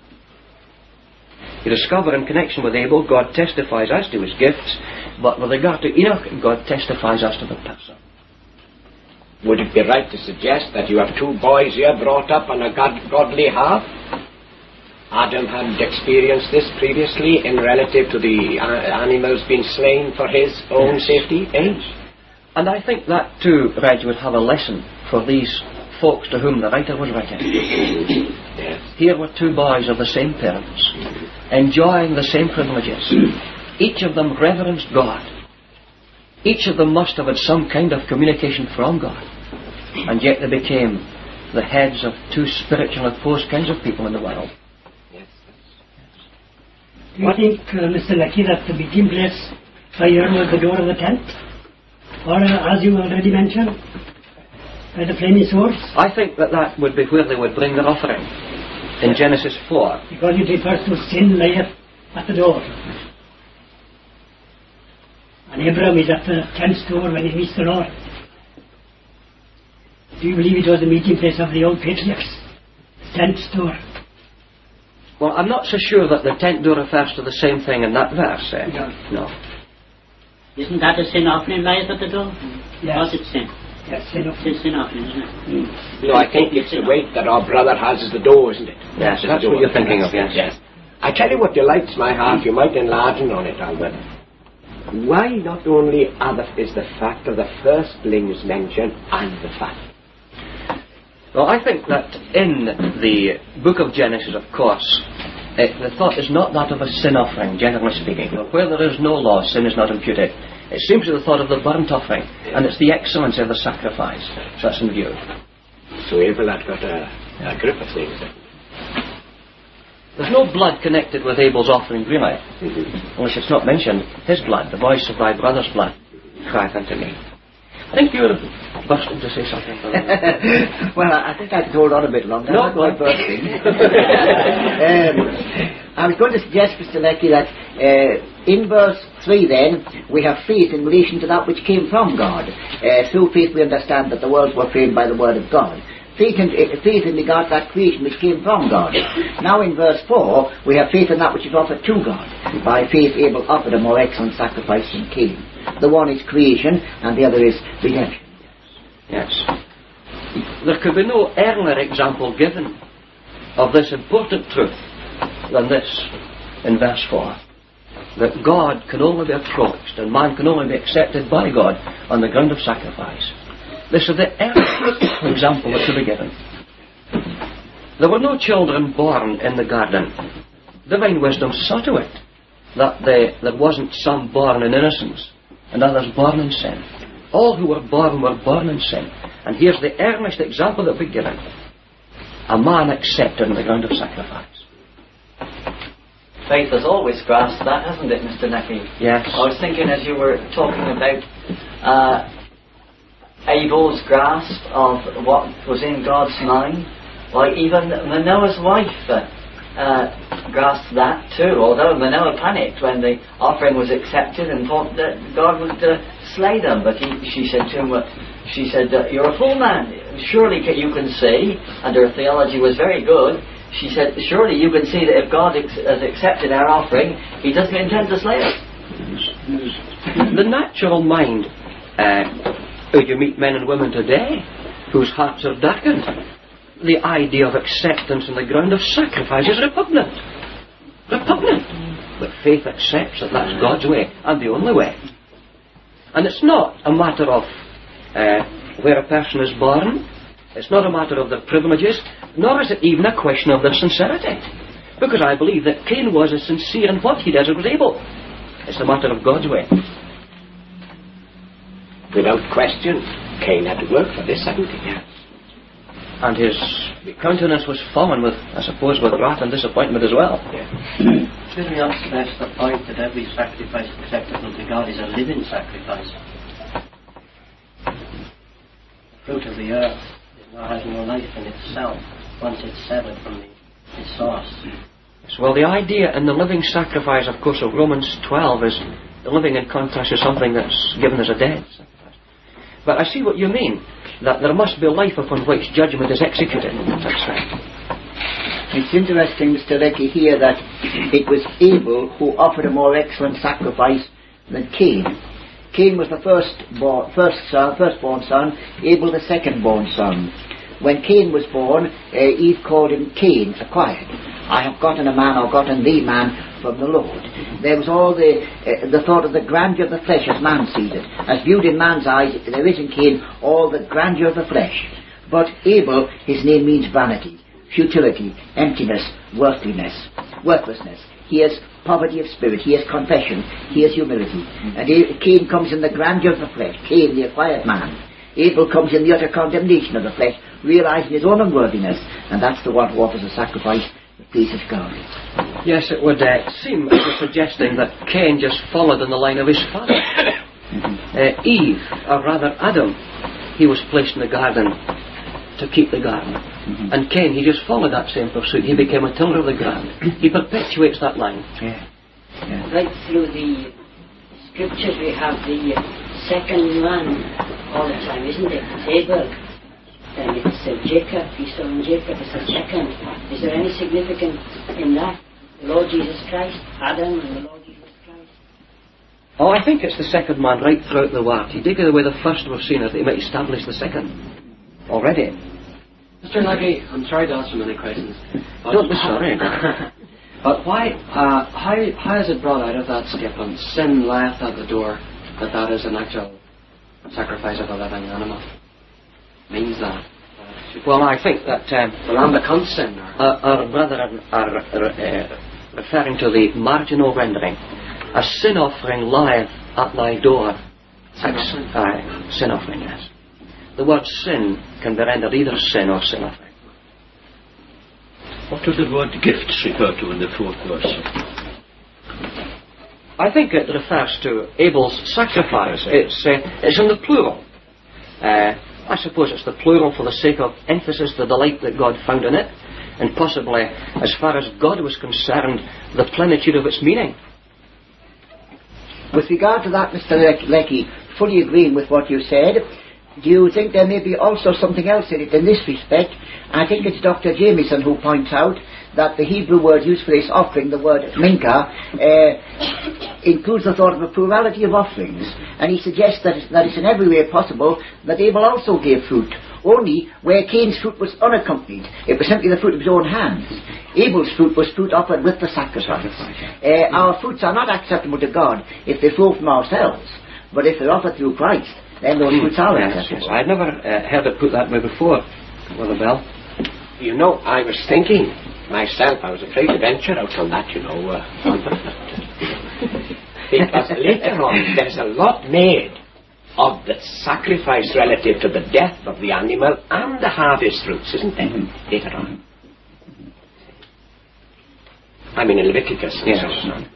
You discover in connection with Abel, God testifies as to his gifts, but with regard to Enoch, God testifies as to the person.
Would it be right to suggest that you have two boys here brought up on a godly heart? Adam had experienced this previously in relative to the animals being slain for his own safety.
And I think that too, Reg, would have a lesson for these folks to whom the writer was writing.
Yes.
Here were two boys of the same parents, enjoying the same privileges. Each of them reverenced God. Each of them must have had some kind of communication from God. And yet they became the heads of two spiritual opposed kinds of people in the world.
Do you think, Mr. Lucky, that the begin bless Fire was the door of the tent, or as you already mentioned, the flaming swords.
I think that would be where they would bring their offering, in Genesis 4.
Because it refers to sin layeth at the door. And Abraham is at the tent's door when he meets the Lord. Do you believe it was the meeting place of the old patriarchs? Tent's door.
Well, I'm not so sure that the tent door refers to the same thing in that verse. No.
Isn't that a sin offering lies at the door?
Yes.
Or is it sin?
Yes, sin offering.
It's a sin offering, isn't it?
No, I think it's the weight that our brother has as the door, isn't it?
Yes, that's what you're thinking of, yes.
I tell you what delights my heart, you might enlarge on it, Albert. Why not only is the fact of the firstlings mentioned and the fact?
Well, I think that in the book of Genesis, of course, the thought is not that of a sin offering, generally speaking. Where there is no law, sin is not imputed. It seems to the thought of the burnt offering, and it's the excellency of the sacrifice that's in view.
So Abel had got a grip of things.
There's no blood connected with Abel's offering, really. Unless it's not mentioned, his blood, the voice of thy brother's blood, crieth unto me. I think you were bursting to say something.
Well, I think I could hold on a bit longer.
No,
I'm not quite bursting. I was going to suggest, Mr. Leckie, that in verse 3 then, we have faith in relation to that which came from God. Through faith we understand that the worlds were framed by the word of God. Faith in regard to that creation which came from God. Now in verse 4, we have faith in that which is offered to God. By faith Abel offered a more excellent sacrifice than Cain. The one is creation, and the other is redemption.
Yes. There could be no earlier example given of this important truth than this in verse 4. That God can only be approached, and man can only be accepted by God on the ground of sacrifice. This is the earliest example that could be given. There were no children born in the garden. Divine wisdom saw to it that there wasn't some born in innocence and others born in sin. All who were born in sin. And here's the earliest example that we given. A man accepted on the ground of sacrifice.
Faith has always grasped that, hasn't it, Mr. Necky?
Yes.
I was thinking as you were talking about Abel's grasp of what was in God's mind. Well, even Manoah's wife grasped that too, although Manoah panicked when the offering was accepted and thought that God would slay them. But she said to him, you're a fool man, surely you can see, and her theology was very good. She said, surely you can see that if God has accepted our offering, he doesn't intend to slay us.
The natural mind, you meet men and women today whose hearts are darkened. The idea of acceptance on the ground of sacrifice is repugnant. But faith accepts that that's God's way, and the only way. And it's not a matter of where a person is born. It's not a matter of their privileges, nor is it even a question of their sincerity. Because I believe that Cain was as sincere in what he did as was Abel. It's a matter of God's way.
Without question, Cain had to work for this, hadn't he?
And his countenance was fallen with, I suppose, with wrath and disappointment as well.
Should we not stress the point that every sacrifice acceptable to God is a living sacrifice? The fruit of the earth has no life in itself once it's severed from its source.
Well, the idea in the living sacrifice, of course, of Romans 12 is the living in contrast to something that's given as a dead sacrifice. But I see what you mean, that there must be a life upon which judgment is executed. That's right.
It's interesting, Mr. Leckie, here that it was Abel who offered a more excellent sacrifice than Cain. Cain was the firstborn son, Abel the second-born son. When Cain was born, Eve called him Cain, acquired. I have gotten a man, or gotten the man from the Lord. There was all the thought of the grandeur of the flesh as man sees it. As viewed in man's eyes, there is in Cain all the grandeur of the flesh. But Abel, his name means vanity, futility, emptiness, worthlessness. He has poverty of spirit, he has confession, he has humility. And Cain comes in the grandeur of the flesh, Cain the acquired man. Abel comes in the utter condemnation of the flesh, realizing his own unworthiness, and that's the one who offers a sacrifice that pleases God.
Yes, it would seem as if suggesting that Cain just followed in the line of his father. Eve, or rather Adam, he was placed in the garden to keep the garden. And Cain, he just followed that same pursuit. He became a tiller of the ground. He perpetuates that line.
Right through the scriptures we have the second man all the time, isn't it? It's Abel. Then it's Jacob, Esau and Jacob is the second. Is there any significance in that? The Lord Jesus Christ, Adam and the Lord Jesus Christ?
Oh, I think it's the second man right throughout the Word. He taketh away the first we've seen that he might establish the second. Already.
Mr. Leggy, I'm sorry to ask so many questions.
Don't be sorry.
But why, how is it brought out of that statement, sin lieth at the door, that is an actual sacrifice of a living animal? Means that?
Well, I think that
the lamb becomes sin,
or rather are referring to the marginal rendering. A sin offering lieth at thy door. Sin offering, yes. The word sin can be rendered either sin or sin offering.
What does the word gifts refer to in the 4th verse?
I think it refers to Abel's sacrifice. It's in the plural. I suppose it's the plural for the sake of emphasis, the delight that God found in it, and possibly, as far as God was concerned, the plenitude of its meaning.
With regard to that, Mr. Leckie, fully agreeing with what you said, do you think there may be also something else in it in this respect? I think it's Dr. Jameson who points out that the Hebrew word used for this offering, the word minka, includes the thought of a plurality of offerings, and he suggests that it's in every way possible that Abel also gave fruit, only where Cain's fruit was unaccompanied. It was simply the fruit of his own hands. Abel's fruit was fruit offered with the sacrifice. Our fruits are not acceptable to God if they flow from ourselves, but if they're offered through Christ, then those fruits are acceptable.
I'd never heard it put that way before, Brother Bell.
You know, I was thinking myself, I was afraid to venture out on that, you know. Because later on, there's a lot made of the sacrifice relative to the death of the animal and the harvest fruits, isn't there? Later on. I mean, in Leviticus and so on.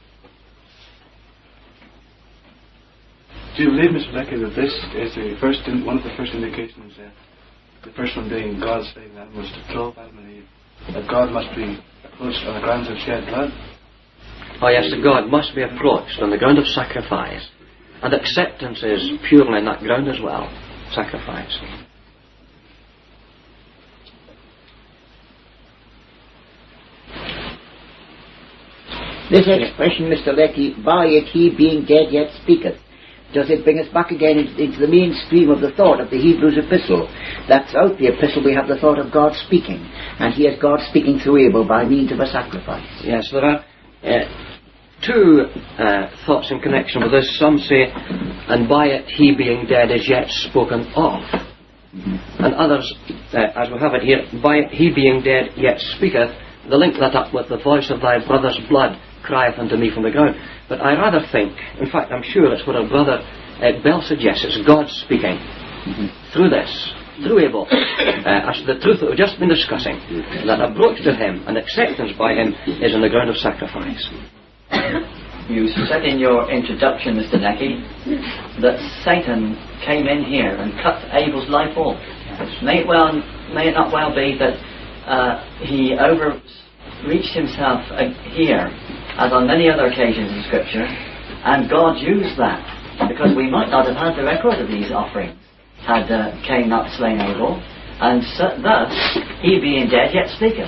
Do you believe, Mr. Leckie, that this is one of the first indications, the first one being God saving animals to throw Adam and Eve, that God must be approached on the grounds of shed blood?
Oh yes, that God must be approached on the ground of sacrifice, and acceptance is purely on that ground as well, sacrifice.
This expression, Mr. Leckie, by it he being dead yet speaketh, does it bring us back again into the mainstream of the thought of the Hebrews epistle? That's out the epistle we have the thought of God speaking, and here's God speaking through Abel by means of a sacrifice.
Yes, there are two thoughts in connection with this. Some say, and by it he being dead is yet spoken of. And others, as we have it here, by it he being dead yet speaketh, they link that up with the voice of thy brother's blood crieth unto me from the ground. But I rather think, in fact I'm sure it's what our brother Bell suggests, it's God speaking through this, through Abel, as the truth that we've just been discussing, that approach to him and acceptance by him is on the ground of sacrifice.
You said in your introduction, Mr. Leckie, that Satan came in here and cut Abel's life off. May it not well be that he overreached himself here, as on many other occasions in Scripture, and God used that, because we might not have had the record of these offerings had Cain not slain Abel, and thus he being dead yet speaketh.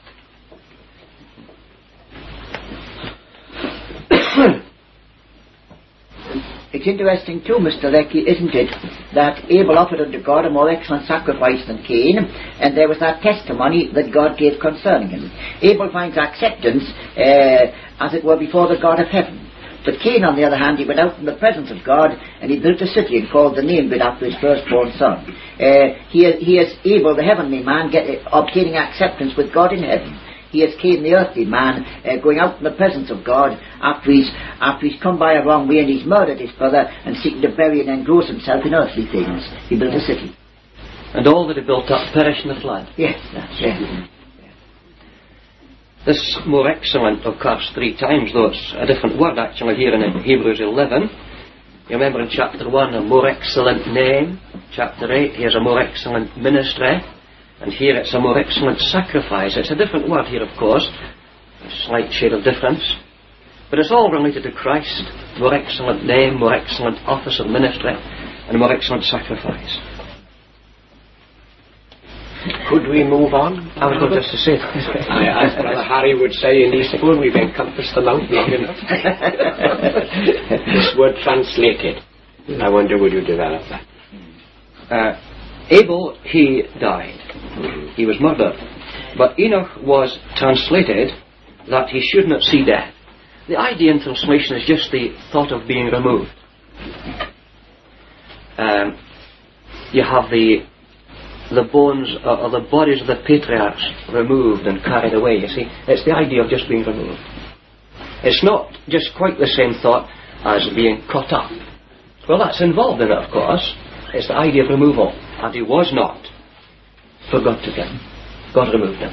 It's interesting too, Mr. Leckie, isn't it, that Abel offered unto God a more excellent sacrifice than Cain, and there was that testimony that God gave concerning him. Abel finds acceptance, as it were, before the God of heaven. But Cain, on the other hand, he went out in the presence of God, and he built a city and called the name of it after his firstborn son. He is Abel, the heavenly man, obtaining acceptance with God in heaven. He is Cain, the earthly man, going out in the presence of God after he's come by a wrong way and he's murdered his brother and seeking to bury and engross himself in earthly things. He built a city.
And all that he built up perished in the flood.
Yes, that's it.
This more excellent occurs 3 times, though it's a different word actually here in Hebrews 11. You remember in chapter 1 a more excellent name, chapter 8 here's a more excellent ministry, and here it's a more excellent sacrifice. It's a different word here, of course, a slight shade of difference, but it's all related to Christ. More excellent name, more excellent office of ministry, and a more excellent sacrifice.
Could we move on?
I was going just to say that.
As Brother Harry would say in Eastbourne, we've encompassed the mountain long enough. This word translated. I wonder, would you develop that?
Abel, he died. He was murdered. But Enoch was translated that he should not see death. The idea in translation is just the thought of being removed. You have the bones or the bodies of the patriarchs removed and carried away, you see. It's the idea of just being removed. It's not just quite the same thought as being caught up. Well, that's involved in it, of course. It's the idea of removal. And he was not, for God took him. God removed him.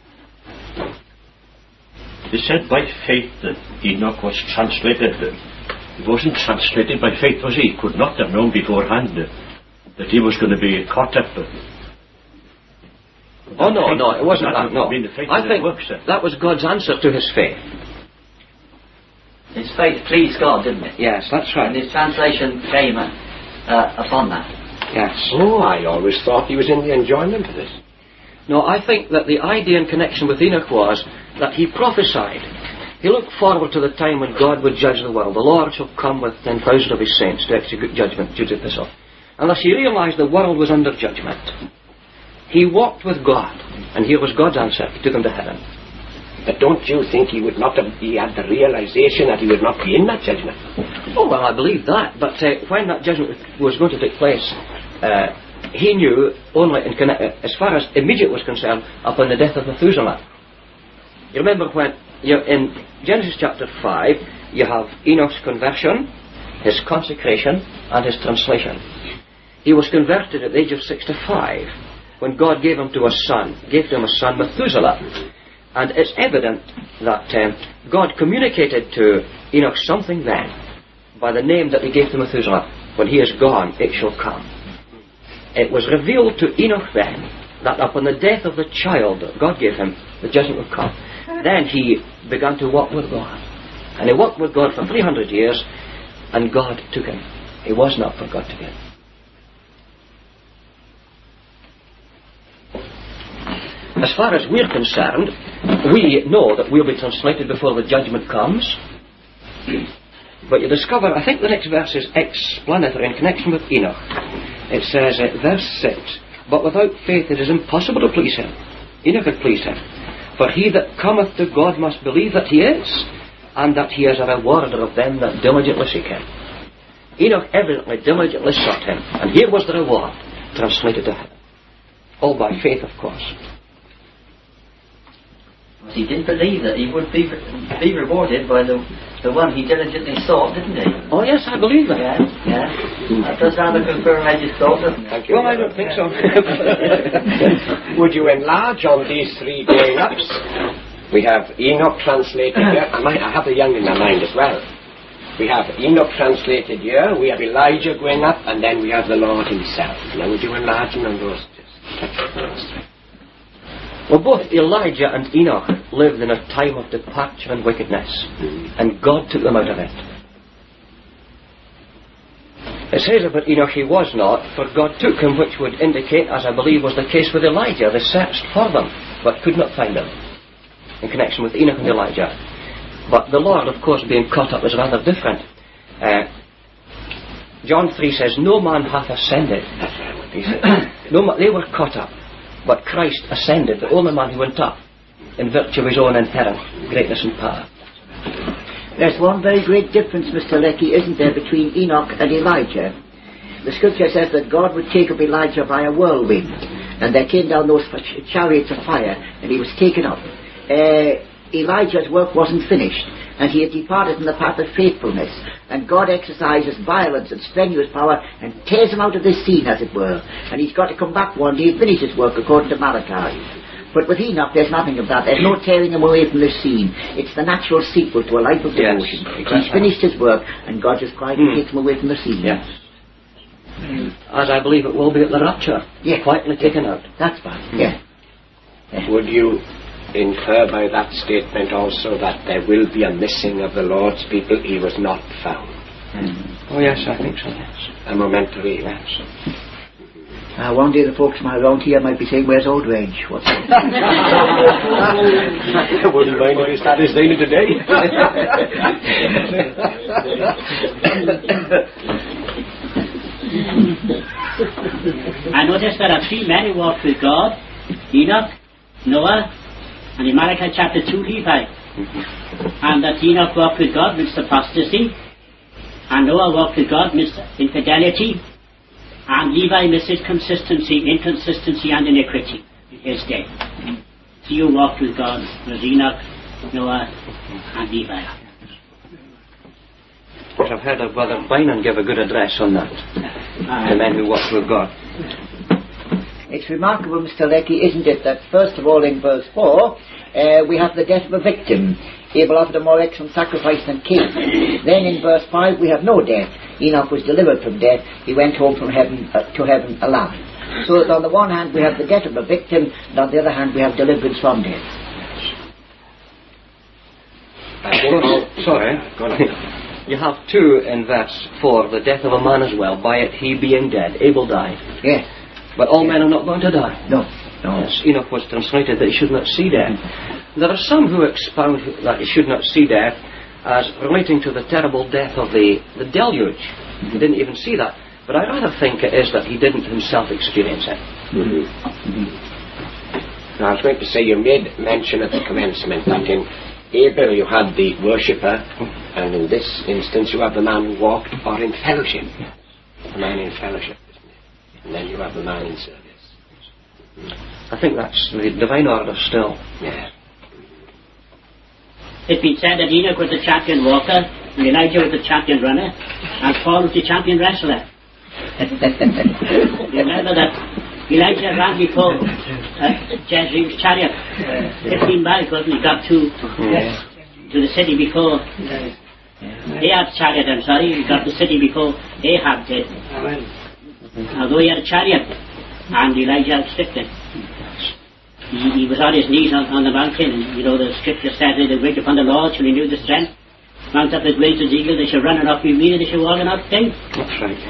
They said by faith that Enoch was translated. He wasn't translated by faith, was he? He could not have known beforehand that he was going to be caught up.
Oh, no, it wasn't that, no. I think
works,
that was God's answer to his faith.
His faith pleased God, didn't it?
Yes, that's right.
And his translation came upon that.
Yes.
Oh, I always thought he was in the enjoyment of this.
No, I think that the idea in connection with Enoch was that he prophesied. He looked forward to the time when God would judge the world. The Lord shall come with 10,000 of his saints to execute judgment, Jude epistle. And as he realized the world was under judgment, he walked with God, and here was God's answer. He took him to heaven.
But don't you think he would not have, he had the realization that he would not be in that judgment?
Oh, well, I believe that, but when that judgment was going to take place, he knew only as far as immediate was concerned upon the death of Methuselah. You remember when in Genesis chapter 5 you have Enoch's conversion, his consecration, and his translation. He was converted at the age of 65 when God gave to him a son, Methuselah. And it's evident that God communicated to Enoch something then by the name that he gave to Methuselah. When he is gone, it shall come. It was revealed to Enoch then that upon the death of the child that God gave him, the judgment would come. Then he began to walk with God. And he walked with God for 300 years, and God took him. He was not, for God took him. As far as we're concerned, we know that we'll be translated before the judgment comes. But you discover, I think the next verse is explanatory in connection with Enoch. It says, verse 6, but without faith it is impossible to please him. Enoch had pleased him. For he that cometh to God must believe that he is, and that he is a rewarder of them that diligently seek him. Enoch evidently diligently sought him, and here was the reward, translated to heaven. All by faith, of course.
He did believe that he would be rewarded by the one he diligently sought, didn't he?
Oh yes, I believe that.
Yeah. That does rather confirm as you thought, doesn't it?
Thank you.
Well, I don't think so.
Would you enlarge on these 3 going ups? We have Enoch translated here. I have the young in my mind as well. We have Enoch translated here. We have Elijah going up, and then we have the Lord himself. Now, would you enlarge on those?
Well, both Elijah and Enoch lived in a time of departure and wickedness, and God took them out of it. It says about Enoch he was not, for God took him, which would indicate, as I believe was the case with Elijah. They searched for them, but could not find them, in connection with Enoch and Elijah. But the Lord, of course, being caught up is rather different. John 3 says, no man hath ascended. He said, they were caught up. But Christ ascended, the only man who went up, in virtue of his own inherent greatness and power.
There's one very great difference, Mr. Leckie, isn't there, between Enoch and Elijah? The scripture says that God would take up Elijah by a whirlwind, and there came down those chariots of fire, and he was taken up. Elijah's work wasn't finished, and he had departed from the path of faithfulness, and God exercises violence and strenuous power and tears him out of this scene, as it were, and he's got to come back one day and finish his work according to Malachi. But with Enoch, there's nothing of that. There's no tearing him away from the scene. It's the natural sequel to a life of devotion. He's finished his work, and God just quietly takes him away from the scene.
Yes. As I believe it will be at the rapture.
Yeah.
Quietly taken out.
That's fine. Yeah.
Would you infer by that statement also that there will be a missing of the Lord's people? He was not found.
Oh yes, I think so, yes.
A momentary.
Yes.
One day the folks around here might be saying, where's Old Range? What's that?
I wouldn't mind if he started saying it today.
I noticed there are three men who walked with God: Enoch, Noah, and in Malachi chapter 2, Levi. And that Enoch walked with God amidst apostasy, and Noah walked with God amidst infidelity, and Levi amidst inconsistency and iniquity in his day. So you walked with God was Enoch, Noah, and Levi.
I've heard of Brother Bynon give a good address on that. The men who walked with God.
It's remarkable, Mr. Leckie, isn't it, that first of all in verse 4, we have the death of a victim. Abel offered a more excellent sacrifice than Cain. Then in verse 5 we have no death. Enoch was delivered from death. He went home from heaven to heaven alive. So that on the one hand we have the death of a victim, and on the other hand we have deliverance from death.
Sorry. Go on. You have two in verse 4, the death of a man as well, by it he being dead. Abel died.
Yes.
But all men are not going to die.
No.
Yes, Enoch was translated that he should not see death. There are some who expound that he should not see death as relating to the terrible death of the deluge. He didn't even see that. But I rather think it is that he didn't himself experience it.
Now, I was going to say, you made mention at the commencement that in Abel you had the worshipper, and in this instance you have the man who walked or in fellowship. The man in fellowship, isn't it? And then you have the man in service.
I think that's the divine order still.
Yeah.
It's been said that Enoch was the champion walker, and Elijah was the champion runner, and Paul was the champion wrestler. Remember that Elijah ran before Jezreel's chariot. 15 miles, wasn't he? Got to the city before Ahab's chariot, He got to the city before Ahab did. Although he had a chariot, and Elijah outstripped him. He was on his knees on the mountain, and the scripture says they wait upon the Lord shall renew the strength. Mount up as wings as eagles, they shall run and not be weary, they shall walk and not faint.
That's right.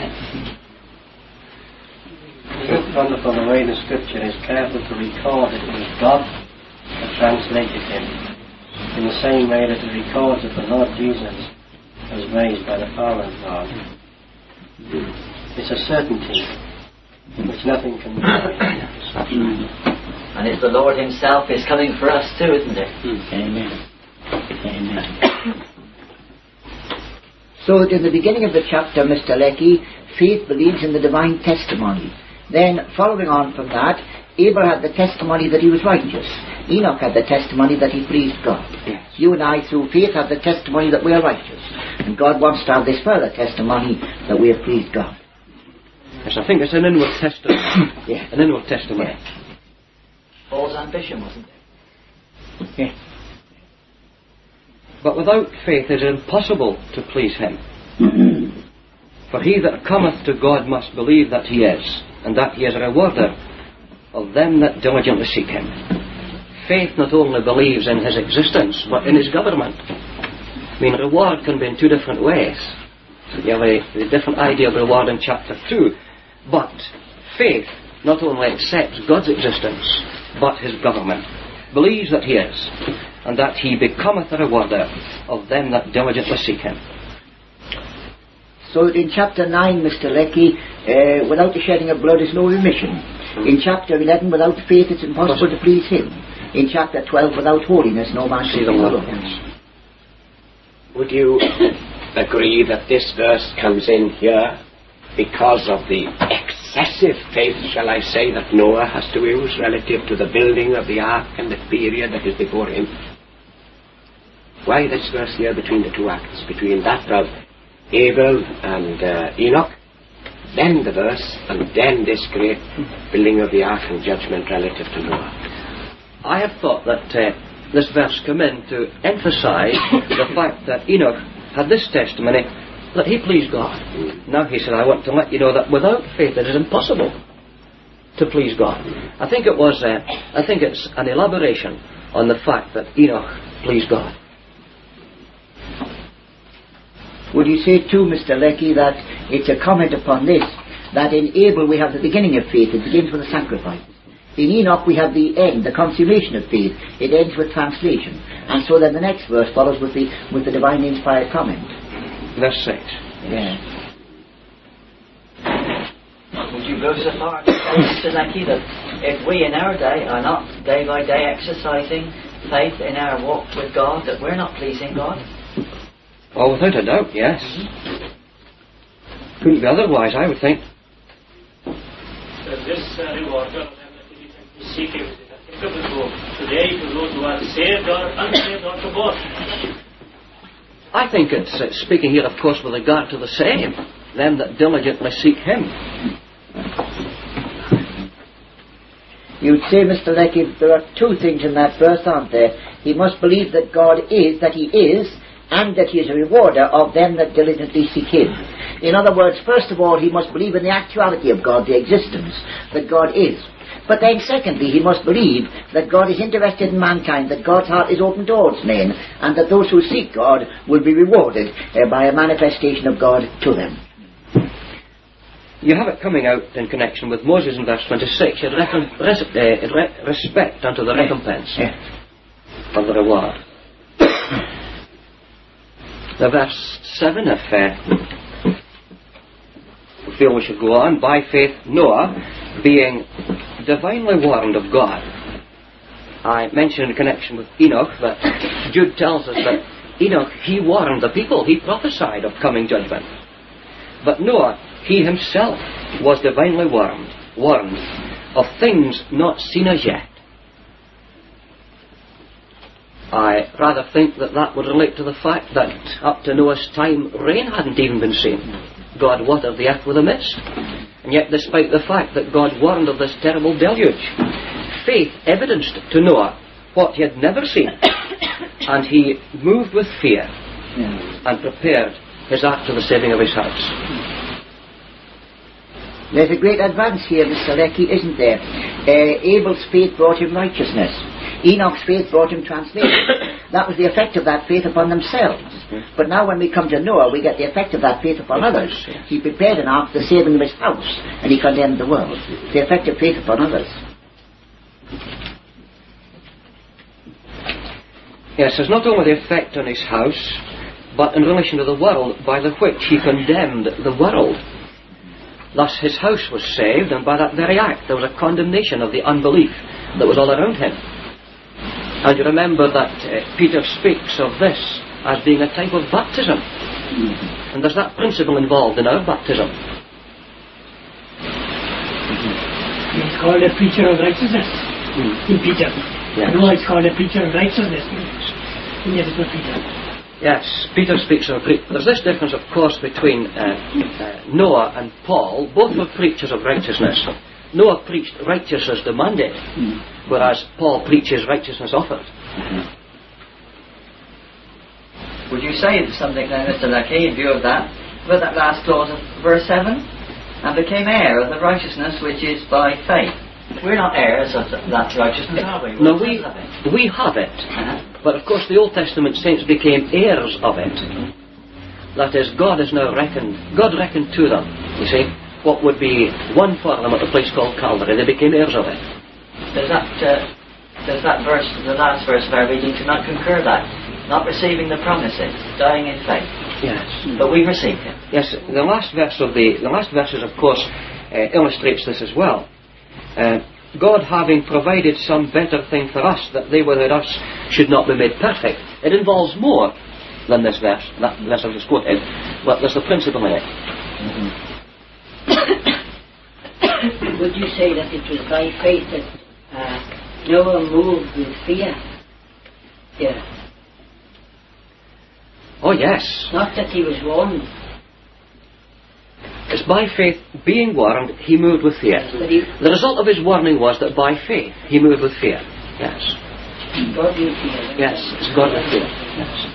It's wonderful the way the scripture is careful to record that it was God that translated him, in the same way that it records that the Lord Jesus was raised by the power of God. It's a certainty which nothing can deny.
And it's the Lord himself is coming for us too, isn't it?
Amen. Amen. So in the beginning of the chapter, Mr. Leckie, faith believes in the divine testimony. Then, following on from that, Abel had the testimony that he was righteous. Enoch had the testimony that he pleased God.
Yes.
You and I, through faith, have the testimony that we are righteous. And God wants to have this further testimony that we have pleased God.
Yes, I think it's an inward testimony.
Yeah.
An inward testimony.
Yeah.
Paul's ambition, wasn't it?
Yeah.
But without faith it is impossible to please him. For he that cometh to God must believe that he is, and that he is a rewarder of them that diligently seek him. Faith not only believes in his existence, but in his government. I mean, reward can be in two different ways. You have a different idea of reward in chapter 2. But faith not only accepts God's existence, but his government. Believes that he is, and that he becometh a rewarder of them that diligently seek him.
So in chapter 9, Mr. Leckie, without the shedding of blood is no remission. In chapter 11, without faith it's impossible to please him. In chapter 12, without holiness no man shall see the Lord.
Would you agree that this verse comes in here because of the excessive faith, shall I say, that Noah has to use relative to the building of the ark and the period that is before him? Why this verse here between the two acts, between that of Abel and Enoch, then the verse, and then this great building of the ark and judgment relative to Noah?
I have thought that this verse came in to emphasise the fact that Enoch had this testimony that he pleased God. Now he said, I want to let you know that without faith it is impossible to please God. I think it's an elaboration on the fact that Enoch pleased God.
Would you say too, Mr. Leckie, that it's a comment upon this, that in Abel we have the beginning of faith, it begins with a sacrifice. In Enoch we have the end, the consummation of faith, it ends with translation. And so then the next verse follows with the divine inspired comment.
Verse 6.
Yeah.
Would you go so far to say, Mr. Leckie, that if we in our day are not day by day exercising faith in our walk with God, that we're not pleasing God?
Oh, without a doubt, yes. Couldn't be otherwise, I would think.
This reward of them that we seek Him is applicable today to those who are saved or unsaved or to both.
I think it's speaking here, of course, with regard to the same, them that diligently seek Him.
You'd say, Mr. Leckie, there are two things in that verse, aren't there? He must believe that God is, that He is, and that He is a rewarder of them that diligently seek Him. In other words, first of all, he must believe in the actuality of God, the existence, that God is. But then secondly, he must believe that God is interested in mankind, that God's heart is open towards men, and that those who seek God will be rewarded by a manifestation of God to them.
You have it coming out in connection with Moses in verse 26, respect unto the recompense of the reward. The verse 7, if we feel we should go on, by faith Noah, being divinely warned of God. I mentioned in connection with Enoch that Jude tells us that Enoch, he warned the people, he prophesied of coming judgment. But Noah, he himself was divinely warned of things not seen as yet. I rather think that would relate to the fact that up to Noah's time, rain hadn't even been seen. God watered the earth with a mist. And yet, despite the fact that God warned of this terrible deluge, faith evidenced to Noah what he had never seen. And he moved with fear and prepared his ark to the saving of his house.
There's a great advance here, Mr. Leckie, isn't there? Abel's faith brought him righteousness. Enoch's faith brought him translation. That was the effect of that faith upon themselves. But now when we come to Noah, we get the effect of that faith upon others. He prepared an ark for the saving of his house, and he condemned the world. The effect of faith upon others.
Yes, there's not only the effect on his house, but in relation to the world, by the which he condemned the world. Thus his house was saved, and by that very act there was a condemnation of the unbelief that was all around him. And you remember that Peter speaks of this as being a type of baptism. And there's that principle involved in our baptism.
He's called a preacher of righteousness in Peter.
Yes.
Noah is called a preacher of righteousness in the Epistle of Peter.
Yes, Peter speaks of... There's this difference, of course, between Noah and Paul. Both were preachers of righteousness. Noah preached righteousness demanded, whereas Paul preaches righteousness offered.
Would you say something then, Mr. Leckie, in view of that, about that last clause of verse 7? And became heir of the righteousness which is by faith. We're not heirs of that righteousness, are we?
No, we have it. But of course the Old Testament saints became heirs of it. That is, God reckoned to them, you see, what would be one for them at a place called Calvary. They became heirs of it.
Does that verse, the last verse of our reading, to not concur that? Not receiving the promises, dying in faith.
Yes.
But we received him.
Yes, the last verses, of course, illustrates this as well. God having provided some better thing for us, that they without us should not be made perfect. It involves more than this verse, that verse I just quoted, but there's the principle in it.
Would you say that it was by faith that Noah moved with fear? Yeah.
Oh yes.
Not that he was warned.
It's by faith, being warned, he moved with fear. The result of his warning was that by faith he moved with fear. Yes.
Godly fear.
Yes, it's godly fear. Yes.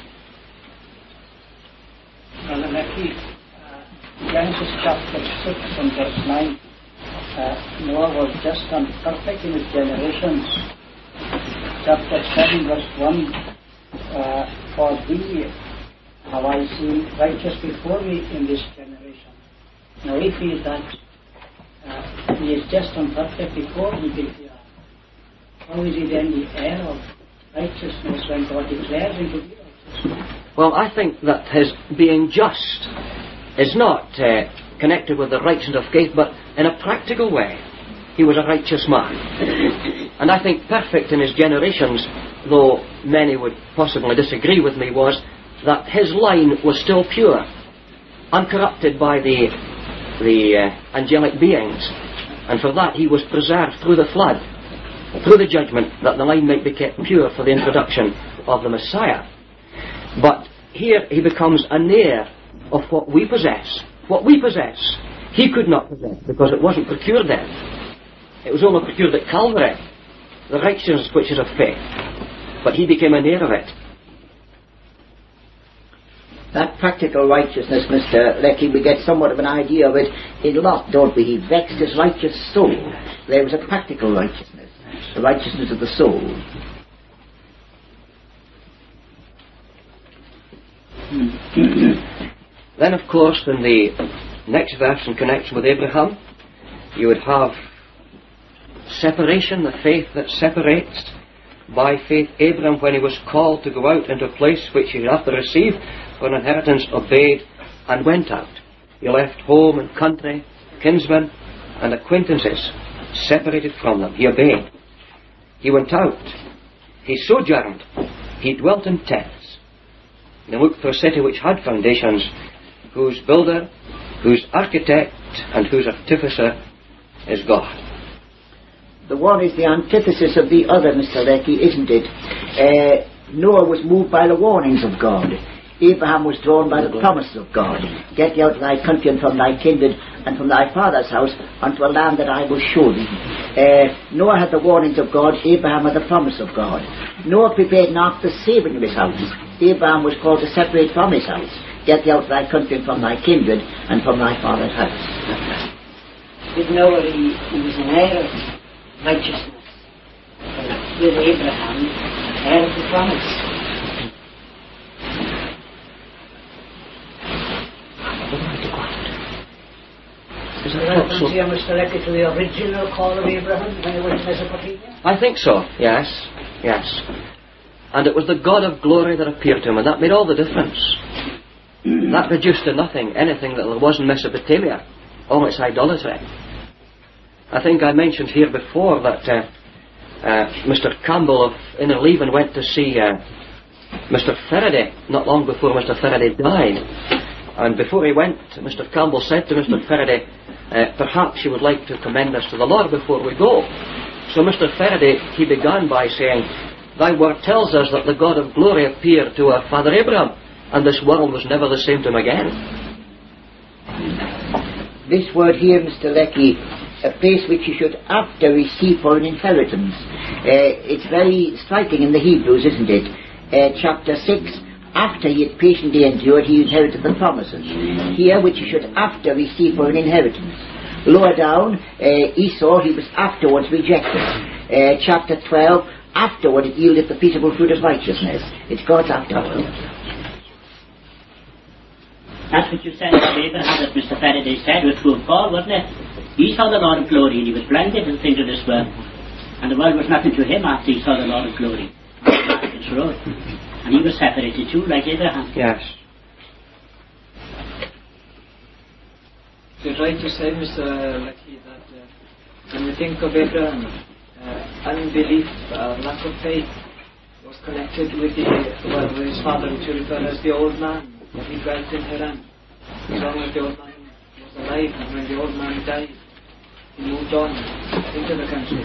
Brother Lecky, Genesis chapter 6 and verse 9. Noah was just and perfect in his generations. Chapter 7 verse 1. For thee have I seen righteous before me in this generation. Now if he is that, he is just and perfect before me, how is he then the heir of righteousness when God declares him to be righteous?
Well, I think that his being just is not connected with the righteousness of faith, but in a practical way. He was a righteous man. And I think perfect in his generations, though many would possibly disagree with me, was that his line was still pure, uncorrupted by the angelic beings. And for that he was preserved through the flood, through the judgment, that the line might be kept pure for the introduction of the Messiah. But here he becomes an heir of what we possess. What we possess, he could not possess, because it wasn't procured then. It was only procured at Calvary, the righteousness which is of faith. But he became an heir of it.
That practical righteousness, Mr. Lecky, we get somewhat of an idea of it in Lot, don't we? He vexed his righteous soul. There was a practical righteousness, the righteousness of the soul.
Then, of course, in the next verse in connection with Abraham, you would have separation, the faith that separates. By faith, Abraham, when he was called to go out into a place which he would have to receive for an inheritance, obeyed and went out. He left home and country, kinsmen and acquaintances, separated from them. He obeyed. He went out. He sojourned. He dwelt in tents. He looked for a city which had foundations, whose builder, whose architect, and whose artificer is God.
The one is the antithesis of the other, Mr. Lecky, isn't it? Noah was moved by the warnings of God. Abraham was drawn by the promises of God. Get thee out of thy country and from thy kindred and from thy father's house unto a land that I will show thee. Noah had the warnings of God. Abraham had the promise of God. Noah prepared an ark for saving of his house. Abraham was called to separate from his house. Get thee out of thy country and from thy kindred and from thy father's house.
With Noah, he was an heir of righteousness. With Abraham, heir of the promise.
Is there reference here, Mr. Lecky, to the original call of Abraham when he went to Mesopotamia?
I think so, yes, yes. And it was the God of glory that appeared to him, and that made all the difference. That reduced to nothing anything that there was in Mesopotamia, all its idolatry. I think I mentioned here before that Mr. Campbell of Innerleaven went to see Mr. Faraday not long before Mr. Faraday died. And before he went, Mr. Campbell said to Mr. Faraday, perhaps you would like to commend us to the Lord before we go. So Mr. Faraday, he began by saying, thy word tells us that the God of glory appeared to our father Abraham, and this world was never the same to him again.
This word here, Mr. Lecky, a place which you should after receive for an inheritance. It's very striking in the Hebrews, isn't it? Chapter 6, after he had patiently endured, he inherited the promises. Here, which you should after receive for an inheritance. Lower down, Esau, he was afterwards rejected. Chapter 12, afterward it yielded the peaceable fruit of righteousness. It's God's afterward.
That's what you said about Abraham, that Mr. Faraday said with true Paul, wasn't it? He saw the Lord of glory and he was blinded in the things of this world. And the world was nothing to him after he saw the Lord of glory on Damascus Road. And he was separated too, like Abraham.
Yes.
You're right to say, Mr. Lecky, that when we think of Abraham, unbelief, lack of faith was connected with his father, which we refer as the old man. He dwelt in Haran. As long as the old man was alive, and when the old man died, he moved on into the country.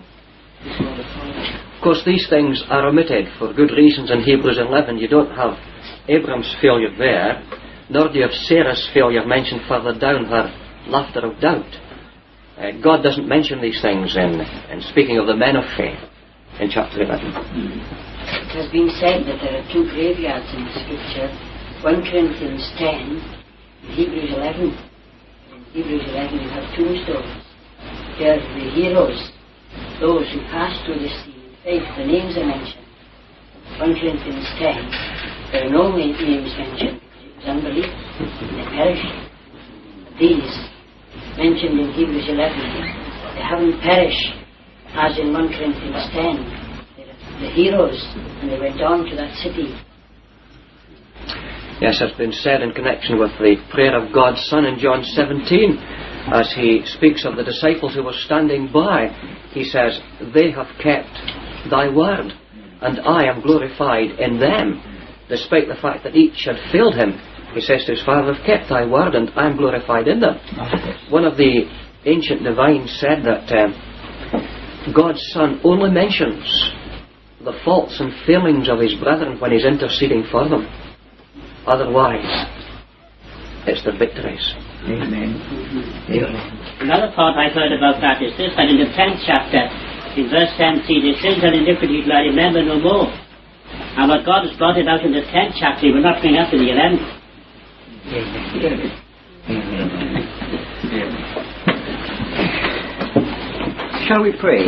Of course, these things are omitted for good reasons in Hebrews 11. You don't have Abram's failure there, nor do you have Sarah's failure mentioned further down, her laughter of doubt. God doesn't mention these things in speaking of the men of faith. in chapter 11.
It has been said that there are two graveyards in the Scripture, 1 Corinthians 10 and Hebrews 11. In Hebrews 11 you have tombstones. There are the heroes, those who passed through the sea in faith. The names are mentioned. 1 Corinthians 10, there are no names mentioned because it was unbelief. They perished. These, mentioned in Hebrews 11, they haven't perished as in 1 Corinthians 10. They're the heroes, and they went on to that city.
Yes, it's been said in connection with the prayer of God's Son in John 17, as he speaks of the disciples who were standing by. He says, "They have kept thy word, and I am glorified in them." Despite the fact that each had failed him, he says to his Father, "I've kept thy word, and I am glorified in them." One of the ancient divines said that God's Son only mentions the faults and failings of his brethren when he's interceding for them. Otherwise, it's the victories.
Amen.
Another thought I've heard about that is this, that in the 10th chapter, in verse 10, see, the sins and iniquities will I remember no more. And what God has brought it out in the 10th chapter, he will not bring up in the 11th.
Shall we pray?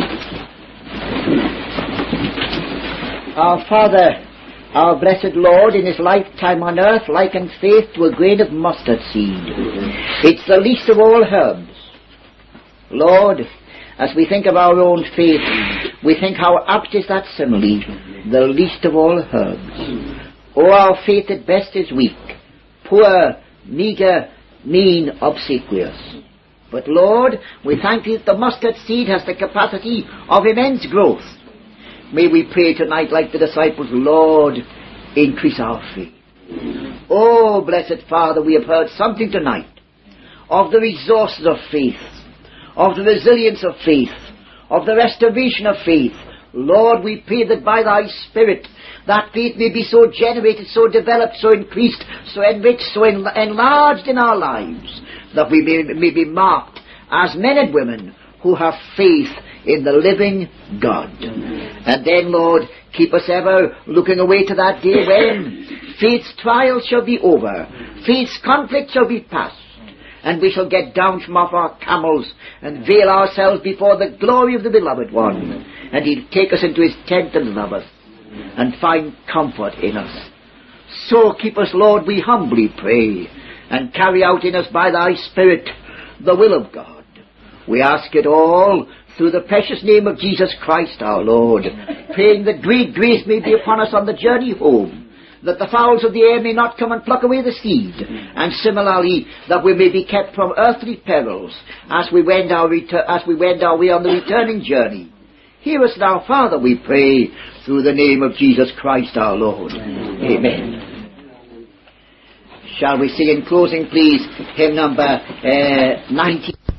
Our Father, our blessed Lord, in his lifetime on earth, likened faith to a grain of mustard seed. It's the least of all herbs. Lord, as we think of our own faith, we think how apt is that simile, the least of all herbs. Oh, our faith at best is weak, poor, meagre, mean, obsequious. But Lord, we thank thee that the mustard seed has the capacity of immense growth. May we pray tonight like the disciples, Lord, increase our faith. Oh, blessed Father, we have heard something tonight of the resources of faith, of the resilience of faith, of the restoration of faith. Lord, we pray that by thy Spirit that faith may be so generated, so developed, so increased, so enriched, so enlarged in our lives, that we may be marked as men and women who have faith in the living God. And then, Lord, keep us ever looking away to that day when faith's trial shall be over, faith's conflict shall be past, and we shall get down from off our camels and veil ourselves before the glory of the Beloved One, and he'll take us into his tent and love us and find comfort in us. So keep us, Lord, we humbly pray, and carry out in us by thy Spirit the will of God. We ask it all through the precious name of Jesus Christ our Lord, praying that great grace may be upon us on the journey home, that the fowls of the air may not come and pluck away the seed, and similarly that we may be kept from earthly perils as we wend our way on the returning journey. Hear us now, Father, we pray, through the name of Jesus Christ our Lord. Amen. Shall we sing in closing, please, hymn number 19?